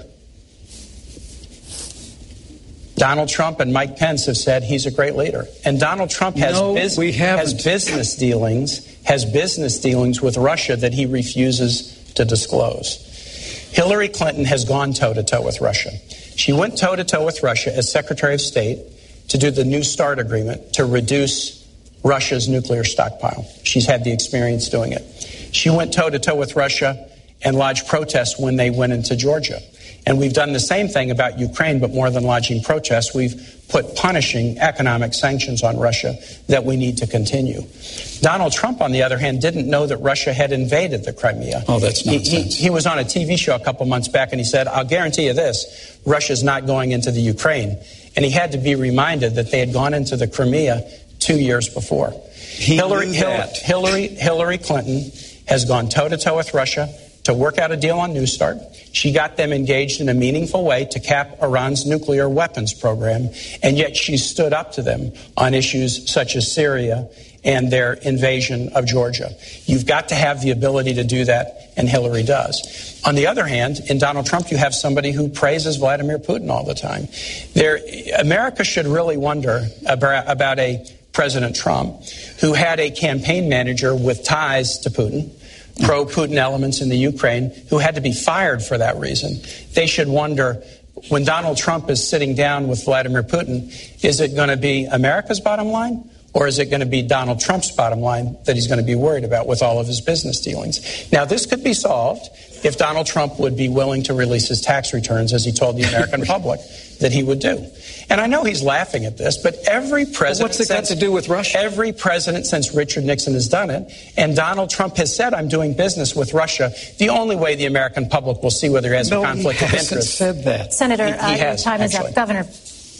Donald Trump and Mike Pence have said he's a great leader. And Donald Trump has, no, biz- we has business dealings, has business dealings with Russia that he refuses to disclose. Hillary Clinton has gone toe-to-toe with Russia. She went toe-to-toe with Russia as Secretary of State to do the New START agreement to reduce Russia's nuclear stockpile. She's had the experience doing it. She went toe-to-toe with Russia and lodged protests when they went into Georgia. And we've done the same thing about Ukraine, but more than lodging protests, we've put punishing economic sanctions on Russia that we need to continue. Donald Trump, on the other hand, didn't know that Russia had invaded the Crimea. Oh, that's nonsense. He, he, he was on a T V show a couple months back, and he said, I'll guarantee you this, Russia's not going into the Ukraine. And he had to be reminded that they had gone into the Crimea two years before. He Hillary, knew Hillary, that. Hillary, Hillary Clinton has gone toe-to-toe with Russia to work out a deal on New START. She got them engaged in a meaningful way to cap Iran's nuclear weapons program, and yet she stood up to them on issues such as Syria and their invasion of Georgia. You've got to have the ability to do that, and Hillary does. On the other hand, in Donald Trump, you have somebody who praises Vladimir Putin all the time. There, America should really wonder about, about a President Trump who had a campaign manager with ties to Putin, pro-Putin elements in the Ukraine, who had to be fired for that reason. They should wonder, when Donald Trump is sitting down with Vladimir Putin, is it going to be America's bottom line, or is it going to be Donald Trump's bottom line that he's going to be worried about with all of his business dealings? Now, this could be solved if Donald Trump would be willing to release his tax returns, as he told the American public that he would do. And I know he's laughing at this, but every president... Well, what's it got to do with Russia? Every president since Richard Nixon has done it, and Donald Trump has said, I'm doing business with Russia. The only way the American public will see whether he has no, a conflict of interest... No, he hasn't said that. Senator, He- he uh, your has, time actually. is up. Governor.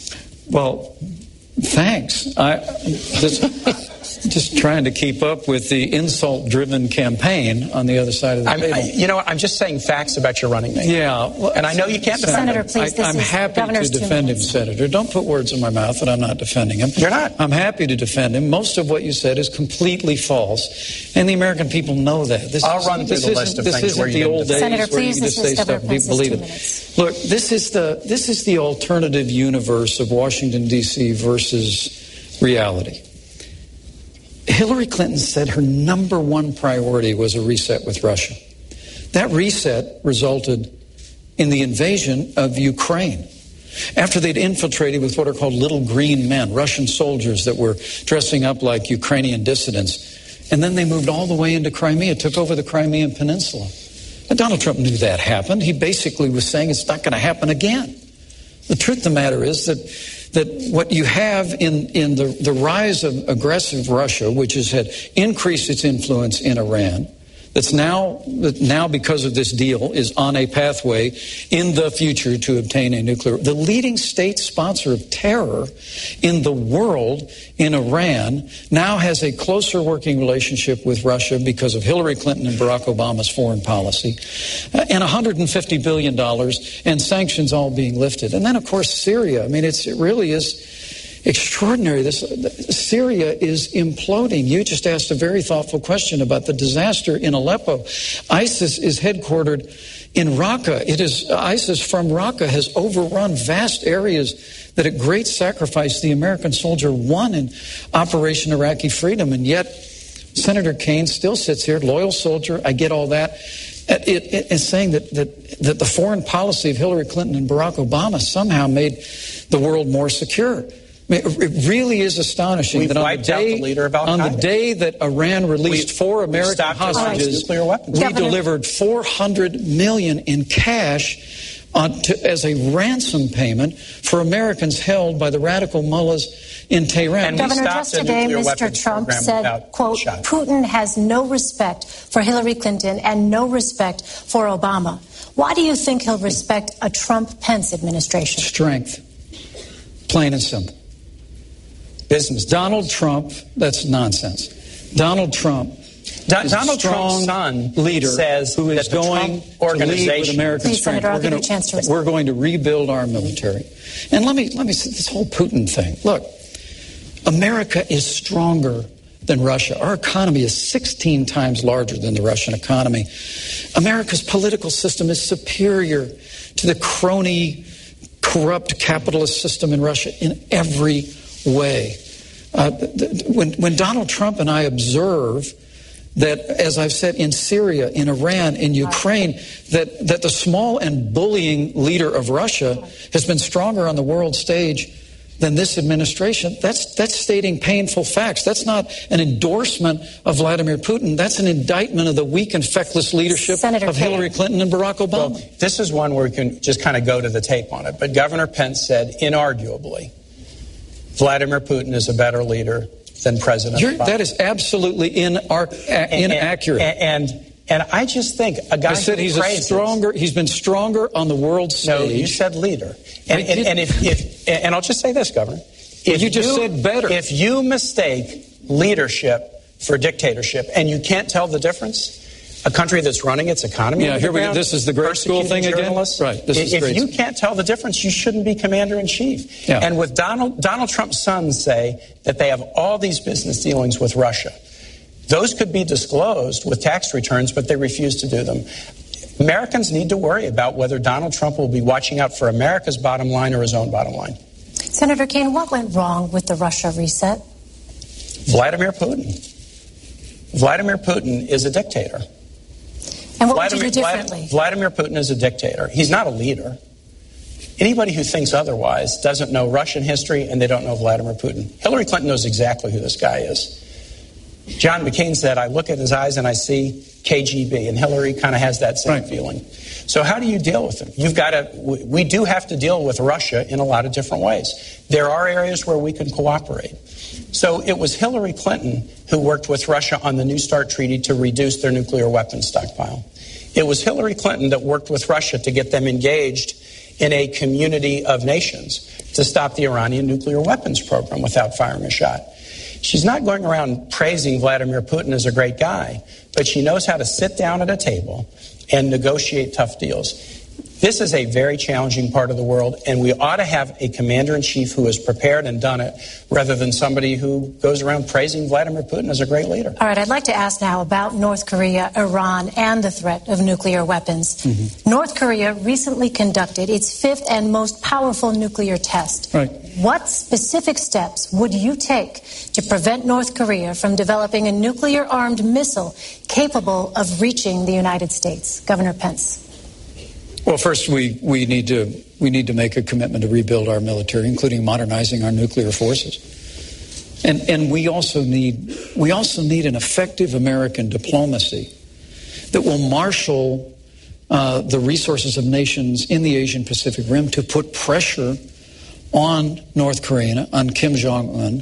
Well, thanks. I just, just trying to keep up with the insult-driven campaign on the other side of the I'm, table. I, you know what? I'm just saying facts about your running mate. Yeah. Well, And I know you can't defend Senator, him. please, this I, I'm is happy Governor's to two defend him, minutes. Senator. Don't put words in my mouth that I'm not defending him. You're not. I'm happy to defend him. Most of what you said is completely false, and the American people know that. This I'll is, run through this the isn't- list of this things isn't where you the didn't old days defend. Senator, where you please, can just this say is stuff Governor and people Pence's believe two it. minutes. Look, this is the this is the alternative universe of Washington, D C versus reality. Hillary Clinton said her number one priority was a reset with Russia. That reset resulted in the invasion of Ukraine. After they'd infiltrated with what are called little green men, Russian soldiers that were dressing up like Ukrainian dissidents. And then they moved all the way into Crimea, took over the Crimean Peninsula. And Donald Trump knew that happened. He basically was saying it's not going to happen again. The truth of the matter is that that what you have in, in the, the rise of aggressive Russia, which has had increased its influence in Iran, that's now, that now because of this deal, is on a pathway in the future to obtain a nuclear. The leading state sponsor of terror in the world, in Iran, now has a closer working relationship with Russia because of Hillary Clinton and Barack Obama's foreign policy, uh, and one hundred fifty billion dollars, and sanctions all being lifted. And then, of course, Syria. I mean, it's, it really is extraordinary. This Syria is imploding. You just asked a very thoughtful question about the disaster in Aleppo. ISIS is headquartered in Raqqa. It is ISIS from Raqqa has overrun vast areas that at great sacrifice the American soldier won in Operation Iraqi Freedom. And yet Senator Kaine still sits here, loyal soldier. I get all that. It, it, it's saying that, that, that the foreign policy of Hillary Clinton and Barack Obama somehow made the world more secure. I mean, it really is astonishing We've that on the day the on the day that Iran released we, four American hostages, nuclear weapons. we Governor. delivered four hundred million dollars in cash on to, as a ransom payment for Americans held by the radical mullahs in Tehran. And Governor, just today, Mister Trump said, quote, Putin has no respect for Hillary Clinton and no respect for Obama. Why do you think he'll respect a Trump-Pence administration? Strength. Plain and simple. Business. Donald Trump, that's nonsense. Donald Trump Don, is Donald a strong Trump's son leader says who is that the going Trump to lead with American Please, strength. Senator, I'll we're, give going you a chance to to, we're going to rebuild our military. And let me let me say this whole Putin thing. Look, America is stronger than Russia. Our economy is sixteen times larger than the Russian economy. America's political system is superior to the crony, corrupt capitalist system in Russia in every way. Uh, when, when Donald Trump and I observe that, as I've said, in Syria, in Iran, in Ukraine, that, that the small and bullying leader of Russia has been stronger on the world stage than this administration, that's, that's stating painful facts. That's not an endorsement of Vladimir Putin. That's an indictment of the weak and feckless leadership Senator of Kaine. Hillary Clinton and Barack Obama. Well, this is one where we can just kind of go to the tape on it. But Governor Pence said, inarguably, Vladimir Putin is a better leader than President You're, Obama. that is absolutely inar- a- inaccurate. And, and and I just think a guy I said who he's praises, a stronger. He's been stronger on the world stage. No, you said leader. And, and, and if, if and I'll just say this, Governor. If well, you just you, said better. If you mistake leadership for dictatorship, and you can't tell the difference, a country that's running its economy. Yeah, here we go. This is the grade school thing again. Right. This is if grade you school. can't tell the difference, you shouldn't be commander in chief. Yeah. And with Donald Donald Trump's sons say that they have all these business dealings with Russia. Those could be disclosed with tax returns, but they refuse to do them. Americans need to worry about whether Donald Trump will be watching out for America's bottom line or his own bottom line. Senator Kaine, what went wrong with the Russia reset? Vladimir Putin. Vladimir Putin is a dictator. And what Vladimir, would you do differently? Vladimir Putin is a dictator. He's not a leader. Anybody who thinks otherwise doesn't know Russian history, and they don't know Vladimir Putin. Hillary Clinton knows exactly who this guy is. John McCain said, I look at his eyes and I see K G B, and Hillary kind of has that same right. feeling. So how do you deal with him? You've got to, we do have to deal with Russia in a lot of different ways. There are areas where we can cooperate. So it was Hillary Clinton who worked with Russia on the New START treaty to reduce their nuclear weapons stockpile. It was Hillary Clinton that worked with Russia to get them engaged in a community of nations to stop the Iranian nuclear weapons program without firing a shot. She's not going around praising Vladimir Putin as a great guy, but she knows how to sit down at a table and negotiate tough deals. This is a very challenging part of the world, and we ought to have a commander-in-chief who is prepared and done it, rather than somebody who goes around praising Vladimir Putin as a great leader. All right, I'd like to ask now about North Korea, Iran, and the threat of nuclear weapons. Mm-hmm. North Korea recently conducted its fifth and most powerful nuclear test. Right. What specific steps would you take to prevent North Korea from developing a nuclear-armed missile capable of reaching the United States? Governor Pence. Well, first, we, we need to we need to make a commitment to rebuild our military, including modernizing our nuclear forces. And and we also need we also need an effective American diplomacy that will marshal uh, the resources of nations in the Asian Pacific Rim to put pressure on North Korea, on Kim Jong-un,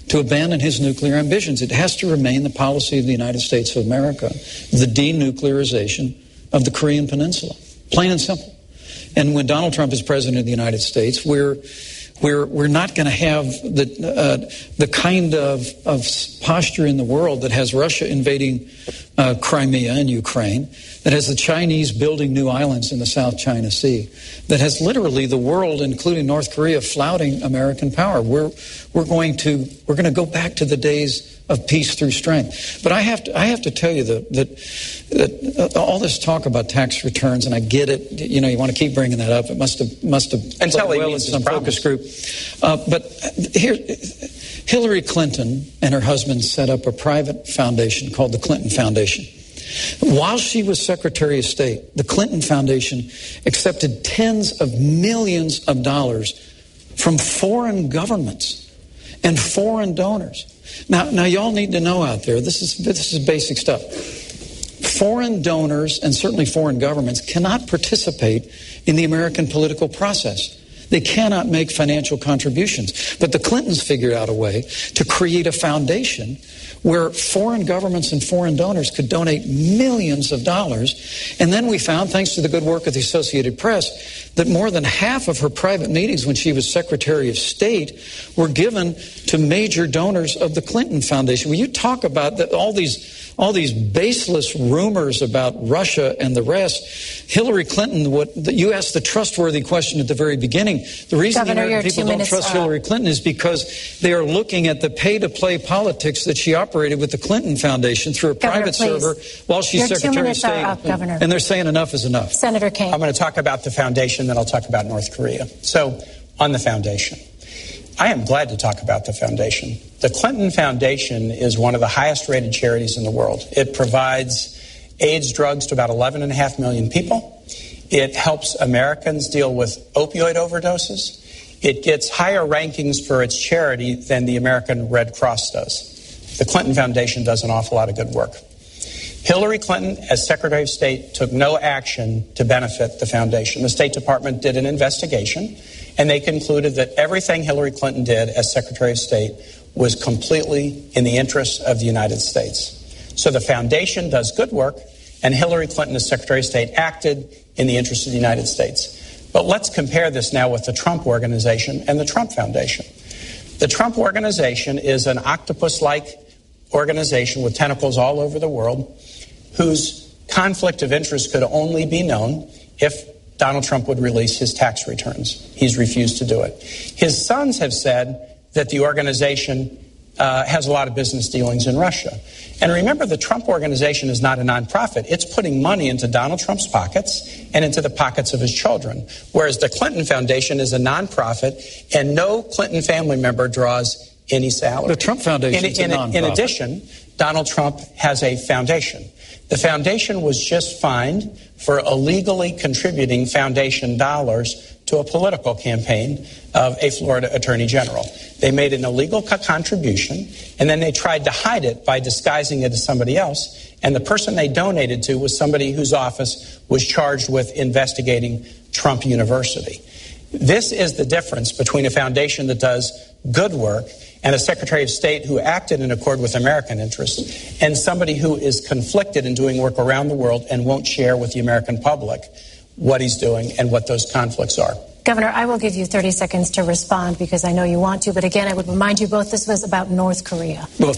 to abandon his nuclear ambitions. It has to remain the policy of the United States of America, the denuclearization of the Korean Peninsula. Plain and simple. And when Donald Trump is president of the United States, we're we're we're not going to have the uh, the kind of of posture in the world that has Russia invading uh, Crimea and Ukraine, that has the Chinese building new islands in the South China Sea, that has literally the world, including North Korea, flouting American power. We're we're going to we're going to go back to the days of peace through strength. But I have to I have to tell you that that, that uh, all this talk about tax returns, and I get it. You know, you want to keep bringing that up. It must have must have Until played well in some focus group. Uh, but here, Hillary Clinton and her husband set up a private foundation called the Clinton Foundation. While she was Secretary of State, the Clinton Foundation accepted tens of millions of dollars from foreign governments and foreign donors. Now, now, y'all need to know out there, this is this is basic stuff. Foreign donors and certainly foreign governments cannot participate in the American political process. They cannot make financial contributions. But the Clintons figured out a way to create a foundation where foreign governments and foreign donors could donate millions of dollars. And then we found, thanks to the good work of the Associated Press, that more than half of her private meetings when she was Secretary of State were given to major donors of the Clinton Foundation. When you talk about the, all these all these baseless rumors about Russia and the rest, Hillary Clinton, what you asked the trustworthy question at the very beginning. The reason Governor, the American people don't trust Hillary Clinton is because they are looking at the pay-to-play politics that she operated with the Clinton Foundation through a Governor, private please. server while she's Your Secretary two minutes of State. are up, Governor. And they're saying enough is enough. Senator Kaine. I'm going to talk about the foundation, then I'll talk about North Korea. So, on the foundation, I am glad to talk about the foundation. The Clinton Foundation is one of the highest rated charities in the world. It provides AIDS drugs to about eleven and a half million people. It helps Americans deal with opioid overdoses. It gets higher rankings for its charity than the American Red Cross does. The Clinton Foundation does an awful lot of good work. Hillary Clinton, as Secretary of State, took no action to benefit the foundation. The State Department did an investigation, and they concluded that everything Hillary Clinton did as Secretary of State was completely in the interests of the United States. So the foundation does good work, and Hillary Clinton, as Secretary of State, acted in the interest of the United States. But let's compare this now with the Trump Organization and the Trump Foundation. The Trump Organization is an octopus-like organization with tentacles all over the world, whose conflict of interest could only be known if Donald Trump would release his tax returns. He's refused to do it. His sons have said that the organization uh, has a lot of business dealings in Russia. And remember, the Trump Organization is not a nonprofit. It's putting money into Donald Trump's pockets and into the pockets of his children, whereas the Clinton Foundation is a nonprofit, and no Clinton family member draws any salary. The Trump Foundation is a nonprofit. In addition, Donald Trump has a foundation. The foundation was just fined for illegally contributing foundation dollars to a political campaign of a Florida Attorney General. They made an illegal co- contribution, and then they tried to hide it by disguising it as somebody else. And the person they donated to was somebody whose office was charged with investigating Trump University. This is the difference between a foundation that does good work and a Secretary of State who acted in accord with American interests, and somebody who is conflicted in doing work around the world and won't share with the American public what he's doing and what those conflicts are. Governor, I will give you thirty seconds to respond because I know you want to, but again, I would remind you both this was about North Korea. Well,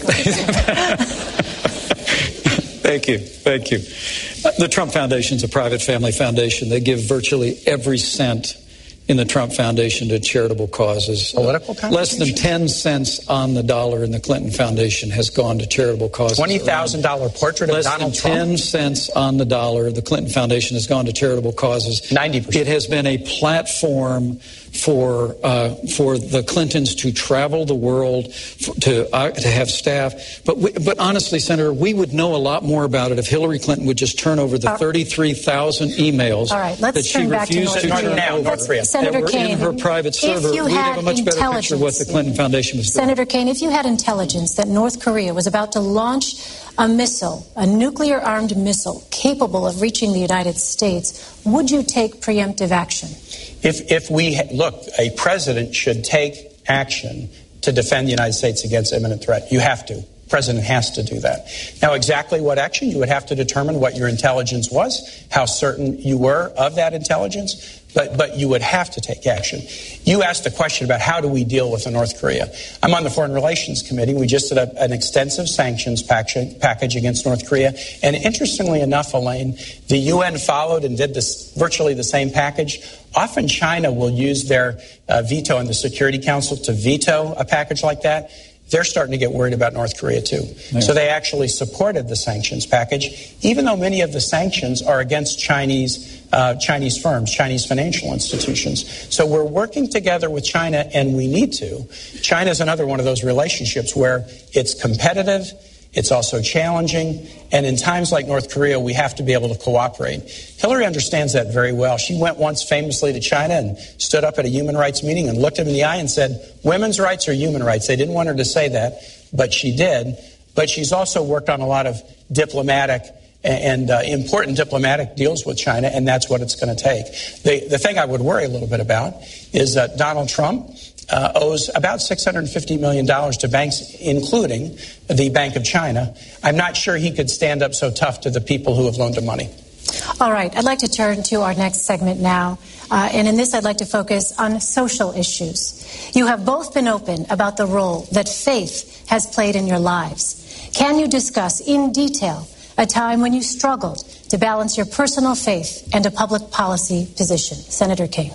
thank you. Thank you. The Trump Foundation is a private family foundation. They give virtually every cent in the Trump Foundation to charitable causes. Political uh, Less than ten cents on the dollar in the Clinton Foundation has gone to charitable causes. twenty thousand dollars portrait of Donald Trump? Less than ten cents on the dollar. The Clinton Foundation has gone to charitable causes. ninety percent. It has been a platform for uh, for the Clintons to travel the world, for, to uh, to have staff. But we, but honestly, Senator, we would know a lot more about it if Hillary Clinton would just turn over the uh, thirty-three thousand emails all right, let's that she turn back refused to, to North turn Korea. over. North Korea. Senator that were Kaine, in her private server. if you We'd had have a much better picture of what the Clinton Foundation was doing. Senator Kaine, if you had intelligence that North Korea was about to launch a missile, a nuclear-armed missile capable of reaching the United States, would you take preemptive action? If, if we, look, a president should take action to defend the United States against imminent threat. You have to. The president has to do that. Now, exactly what action? You would have to determine what your intelligence was, how certain you were of that intelligence, but, but you would have to take action. You asked a question about how do we deal with North Korea. I'm on the Foreign Relations Committee. We just did a, an extensive sanctions package, package against North Korea. And interestingly enough, Elaine, the U N followed and did this, virtually the same package. Often China will use their uh, veto in the Security Council to veto a package like that. They're starting to get worried about North Korea, too. Yeah. So they actually supported the sanctions package, even though many of the sanctions are against Chinese uh, Chinese firms, Chinese financial institutions. So we're working together with China, and we need to. China is another one of those relationships where it's competitive, it's also challenging, and in times like North Korea, we have to be able to cooperate. Hillary understands that very well. She went once famously to China and stood up at a human rights meeting and looked him in the eye and said, women's rights are human rights. They didn't want her to say that, but she did. But she's also worked on a lot of diplomatic and uh, important diplomatic deals with China, and that's what it's going to take. The, the thing I would worry a little bit about is that Donald Trump Uh, owes about six hundred fifty million dollars to banks, including the Bank of China. I'm not sure he could stand up so tough to the people who have loaned him money. All right. I'd like to turn to our next segment now. Uh, and in this, I'd like to focus on social issues. You have both been open about the role that faith has played in your lives. Can you discuss in detail a time when you struggled to balance your personal faith and a public policy position? Senator King.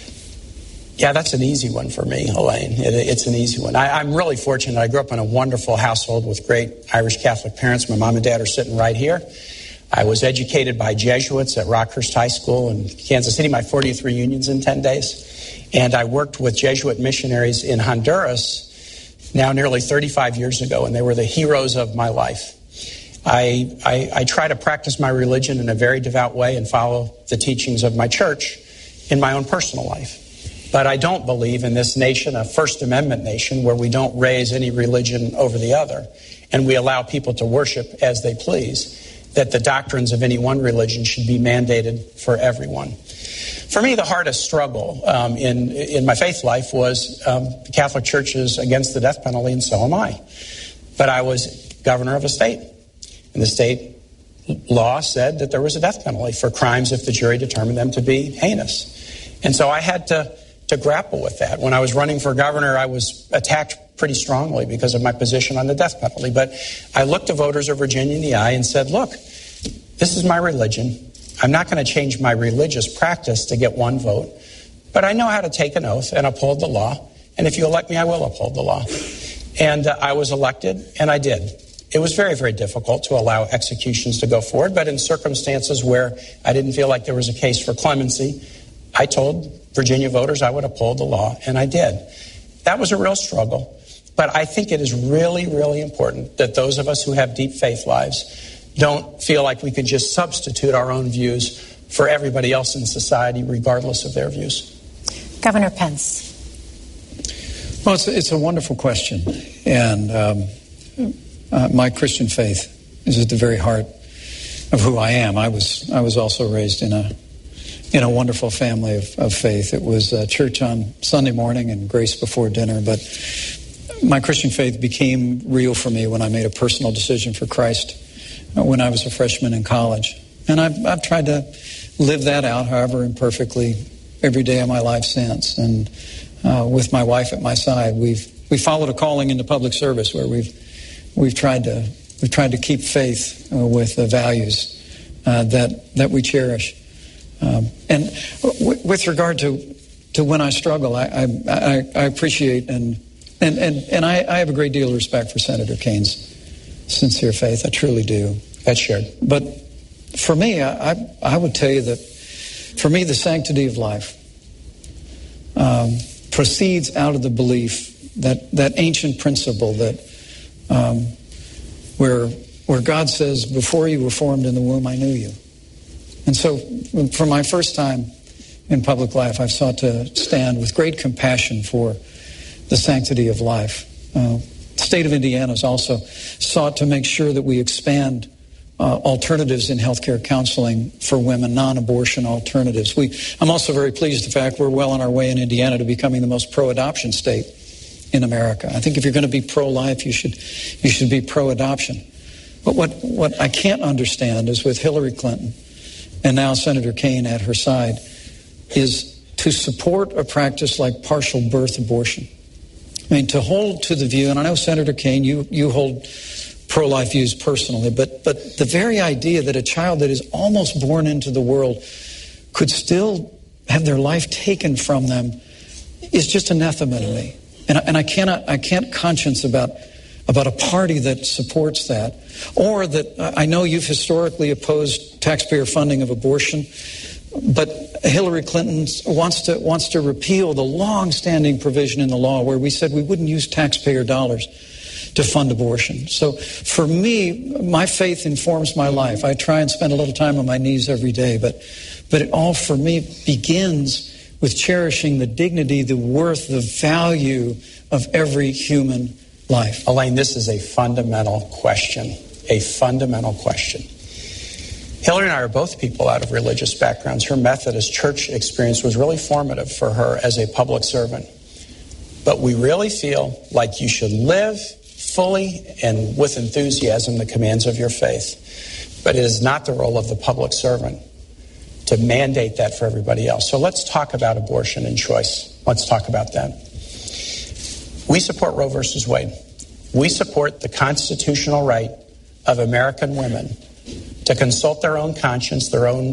Yeah, that's an easy one for me, Elaine. It, it's an easy one. I, I'm really fortunate. I grew up in a wonderful household with great Irish Catholic parents. My mom and dad are sitting right here. I was educated by Jesuits at Rockhurst High School in Kansas City, my fortieth reunion's in ten days. And I worked with Jesuit missionaries in Honduras now nearly thirty-five years ago, and they were the heroes of my life. I, I, I try to practice my religion in a very devout way and follow the teachings of my church in my own personal life. But I don't believe in this nation, a First Amendment nation, where we don't raise any religion over the other and we allow people to worship as they please, that the doctrines of any one religion should be mandated for everyone. For me, the hardest struggle um, in, in my faith life was um, the Catholic Church is against the death penalty, and so am I. But I was governor of a state, and the state law said that there was a death penalty for crimes if the jury determined them to be heinous. And so I had to to grapple with that. When I was running for governor, I was attacked pretty strongly because of my position on the death penalty. But I looked the voters of Virginia in the eye and said, look, this is my religion. I'm not going to change my religious practice to get one vote, but I know how to take an oath and uphold the law. And if you elect me, I will uphold the law. And uh, I was elected, and I did. It was very, very difficult to allow executions to go forward, but in circumstances where I didn't feel like there was a case for clemency, I told Virginia voters I would uphold the law, and I did. That was a real struggle, but I think it is really, really important that those of us who have deep faith lives don't feel like we can just substitute our own views for everybody else in society, regardless of their views. Governor Pence. Well, it's a, it's a wonderful question, and um, uh, my Christian faith is at the very heart of who I am. I was I was also raised in a in a wonderful family of, of faith. It was uh, church on Sunday morning and grace before dinner. But my Christian faith became real for me when I made a personal decision for Christ uh, when I was a freshman in college. And I've, I've tried to live that out, however imperfectly, every day of my life since. And uh, with my wife at my side, we've we followed a calling into public service where we've we've tried to we've tried to keep faith uh, with the values uh, that that we cherish. Um, and w- with regard to, to when I struggle, I, I, I appreciate and and, and, and I, I have a great deal of respect for Senator Kane's sincere faith. I truly do. That's shared. But for me, I, I, I would tell you that for me, the sanctity of life um, proceeds out of the belief that that ancient principle that um, where where God says, "Before you were formed in the womb, I knew you." And so for my first time in public life, I've sought to stand with great compassion for the sanctity of life. Uh, the state of Indiana has also sought to make sure that we expand uh, alternatives in healthcare counseling for women, non-abortion alternatives. We, I'm also very pleased with the fact we're well on our way in Indiana to becoming the most pro-adoption state in America. I think if you're going to be pro-life, you should you should be pro-adoption. But what, what I can't understand is with Hillary Clinton and now Senator Kaine at her side is to support a practice like partial birth abortion. I mean, to hold to the view, and I know Senator Kaine, you, you hold pro-life views personally, but, but the very idea that a child that is almost born into the world could still have their life taken from them is just anathema to me. And, and I cannot, I can't conscience about, about a party that supports that. Or that, I know you've historically opposed taxpayer funding of abortion, but Hillary Clinton wants to wants to repeal the long-standing provision in the law where we said we wouldn't use taxpayer dollars to fund abortion. So for me, my faith informs my life. I try and spend a little time on my knees every day, but but it all for me begins with cherishing the dignity, the worth, the value of every human life. Elaine, this is a fundamental question, a fundamental question. Hillary and I are both people out of religious backgrounds. Her Methodist church experience was really formative for her as a public servant. But we really feel like you should live fully and with enthusiasm the commands of your faith. But it is not the role of the public servant to mandate that for everybody else. So let's talk about abortion and choice. Let's talk about that. We support Roe versus Wade. We support the constitutional right of American women to consult their own conscience, their own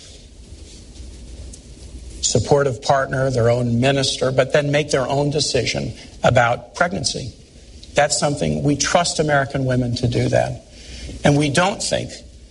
supportive partner, their own minister, but then make their own decision about pregnancy. That's something we trust American women to do that. And we don't think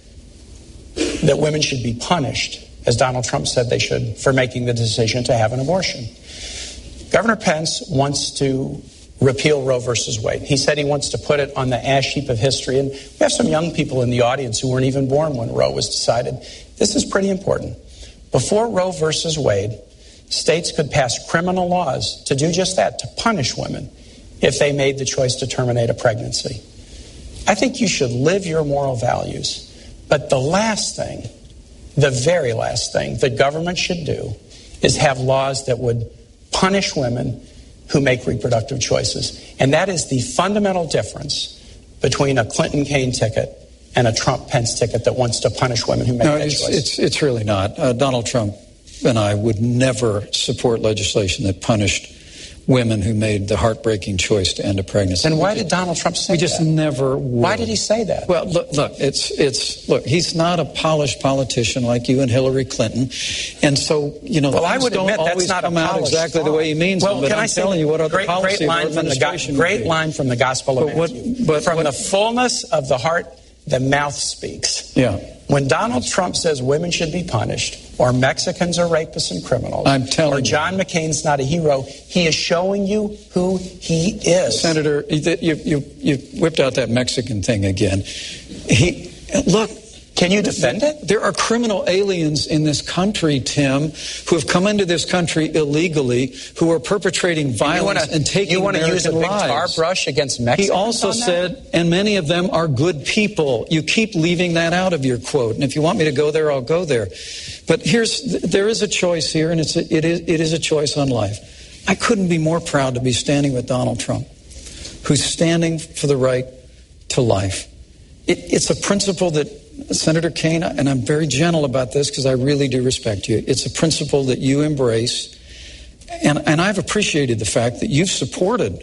that women should be punished, as Donald Trump said they should, for making the decision to have an abortion. Governor Pence wants to repeal Roe versus Wade. He said he wants to put it on the ash heap of history. And we have some young people in the audience who weren't even born when Roe was decided. This is pretty important. Before Roe versus Wade, states could pass criminal laws to do just that, to punish women if they made the choice to terminate a pregnancy. I think you should live your moral values. But the last thing, the very last thing that government should do is have laws that would punish women who make reproductive choices. And that is the fundamental difference between a Clinton-Kaine ticket and a Trump-Pence ticket that wants to punish women who make no, that it's, choice. It's, it's really not. Uh, Donald Trump and I would never support legislation that punished women who made the heartbreaking choice to end a pregnancy. Then why did Donald Trump say that? We just that? never would. Why did he say that? Well, look, look, it's, it's, look, he's not a polished politician like you and Hillary Clinton. And so, you know, well, I would don't admit always that's not come a out exactly thought. the way he means well, them, but can I'm I say telling you what other great, policy great line from the go- Great be. line from the Gospel of but what, Matthew. But from what, the fullness of the heart, the mouth speaks. Yeah. When Donald Trump says women should be punished, or Mexicans are rapists and criminals, I'm telling or John you. McCain's not a hero, he is showing you who he is. Senator, you, you, you whipped out that Mexican thing again. He, look. Can you defend it? There are criminal aliens in this country, Tim, who have come into this country illegally, who are perpetrating violence wanna, and taking you wanna American use a big lives. tar brush against Mexicans? He also said, and many of them are good people. You keep leaving that out of your quote. And if you want me to go there, I'll go there. But here's, there is a choice here, and it's a, it is, it is a choice on life. I couldn't be more proud to be standing with Donald Trump, who's standing for the right to life. It, it's a principle that Senator Kaine, and I'm very gentle about this because I really do respect you, it's a principle that you embrace, and, and I've appreciated the fact that you've supported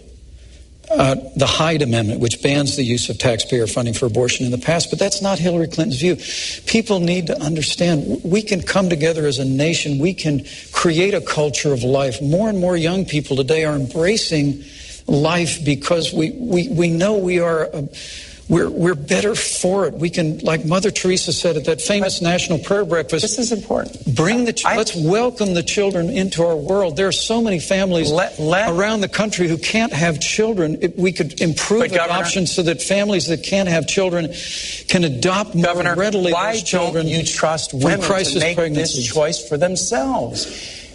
uh, the Hyde Amendment, which bans the use of taxpayer funding for abortion in the past, but that's not Hillary Clinton's view. People need to understand we can come together as a nation, we can create a culture of life. More and more young people today are embracing life because we, we, we know we are... Uh, We're we're better for it. We can, like Mother Teresa said at that famous but National Prayer Breakfast. This is important. Bring the ch- I, let's welcome the children into our world. There are so many families let, let, around the country who can't have children. If we could improve adoption so that families that can't have children can adopt more Governor, readily. Why those children don't you trust women to make pregnancies. this choice for themselves?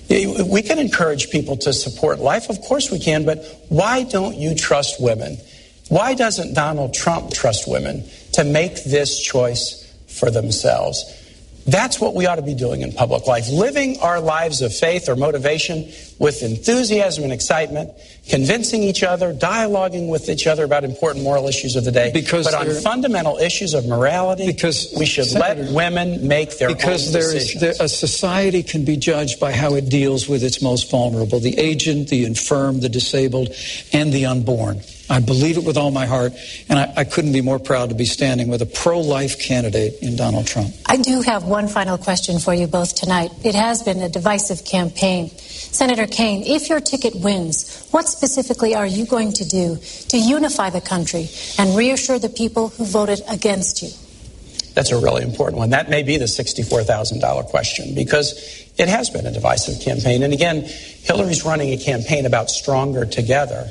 We can encourage people to support life. Of course we can, but why don't you trust women? Why doesn't Donald Trump trust women to make this choice for themselves? That's what we ought to be doing in public life. Living our lives of faith or motivation with enthusiasm and excitement, convincing each other, dialoguing with each other about important moral issues of the day. Because but on fundamental issues of morality, because we should Senator, let women make their because own there decisions. is there, a society can be judged by how it deals with its most vulnerable, the aged, the infirm, the disabled, and the unborn. I believe it with all my heart, and I, I couldn't be more proud to be standing with a pro-life candidate in Donald Trump. I do have one final question for you both tonight. It has been a divisive campaign. Senator Kaine, if your ticket wins, what specifically are you going to do to unify the country and reassure the people who voted against you? That's a really important one. That may be the sixty-four thousand dollars question, because it has been a divisive campaign. And again, Hillary's running a campaign about stronger together.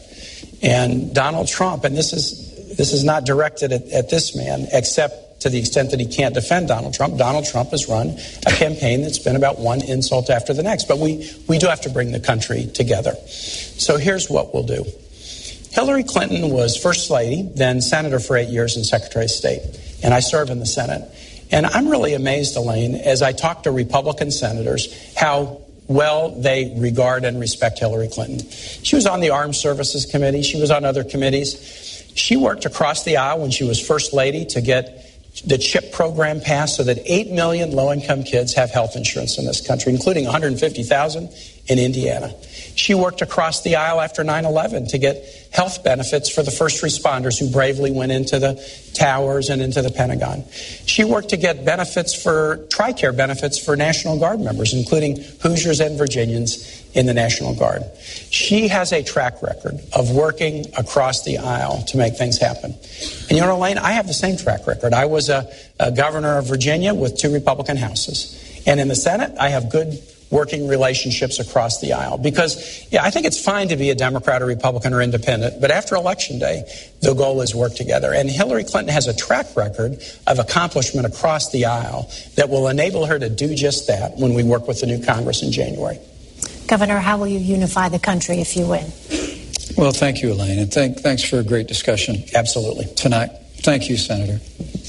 And Donald Trump, and this is this is not directed at, at this man, except to the extent that he can't defend Donald Trump. Donald Trump has run a campaign that's been about one insult after the next. But we, we do have to bring the country together. So here's what we'll do. Hillary Clinton was First Lady, then Senator for eight years and Secretary of State. And I serve in the Senate. And I'm really amazed, Elaine, as I talk to Republican senators, how well they regard and respect Hillary Clinton. She was on the Armed Services Committee. She was on other committees. She worked across the aisle when she was First Lady to get the CHIP program passed so that eight million low-income kids have health insurance in this country, including one hundred fifty thousand in Indiana. She worked across the aisle after nine eleven to get health benefits for the first responders who bravely went into the towers and into the Pentagon. She worked to get benefits for, TRICARE benefits for National Guard members, including Hoosiers and Virginians in the National Guard. She has a track record of working across the aisle to make things happen. And you know, Elaine, I have the same track record. I was a, a governor of Virginia with two Republican houses. And in the Senate, I have good working relationships across the aisle. Because, yeah, I think it's fine to be a Democrat or Republican or independent, but after Election Day, the goal is work together. And Hillary Clinton has a track record of accomplishment across the aisle that will enable her to do just that when we work with the new Congress in January. Governor, how will you unify the country if you win? Well, thank you, Elaine, and thank, thanks for a great discussion. Absolutely. Tonight. Thank you, Senator.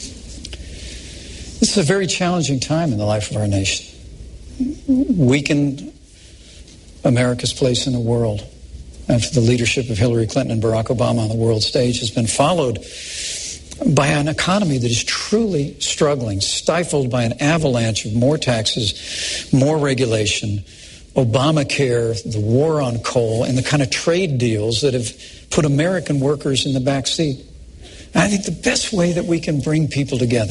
This is a very challenging time in the life of our nation. Weakened America's place in the world after the leadership of Hillary Clinton and Barack Obama on the world stage has been followed by an economy that is truly struggling, stifled by an avalanche of more taxes, more regulation, Obamacare, the war on coal, and the kind of trade deals that have put American workers in the back seat. And I think the best way that we can bring people together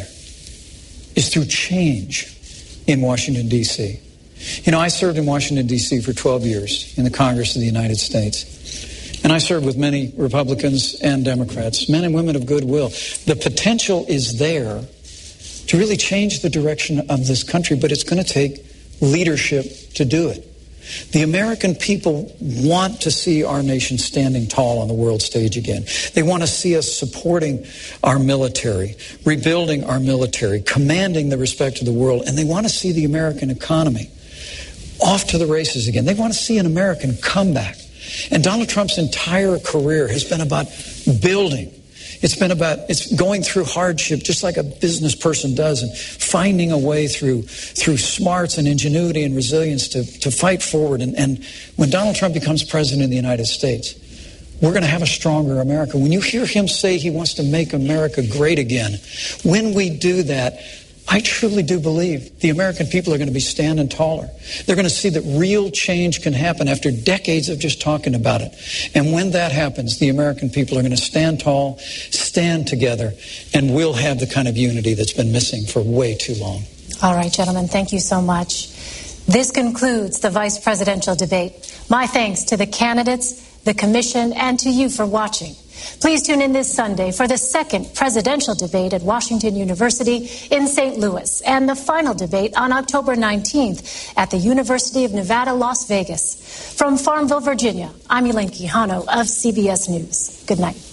is through change in Washington, D C You know, I served in Washington, D C for twelve years in the Congress of the United States. And I served with many Republicans and Democrats, men and women of goodwill. The potential is there to really change the direction of this country, but it's going to take leadership to do it. The American people want to see our nation standing tall on the world stage again. They want to see us supporting our military, rebuilding our military, commanding the respect of the world, and they want to see the American economy off to the races again. They want to see an American comeback. And Donald Trump's entire career has been about building. It's been about, it's going through hardship just like a business person does and finding a way through through smarts and ingenuity and resilience to, to fight forward. And, and when Donald Trump becomes president of the United States, we're going to have a stronger America. When you hear him say he wants to make America great again, when we do that, I truly do believe the American people are going to be standing taller. They're going to see that real change can happen after decades of just talking about it. And when that happens, the American people are going to stand tall, stand together, and we'll have the kind of unity that's been missing for way too long. All right, gentlemen, thank you so much. This concludes the vice presidential debate. My thanks to the candidates, the commission, and to you for watching. Please tune in this Sunday for the second presidential debate at Washington University in Saint Louis and the final debate on October nineteenth at the University of Nevada, Las Vegas. From Farmville, Virginia, I'm Elaine Quijano of C B S News. Good night.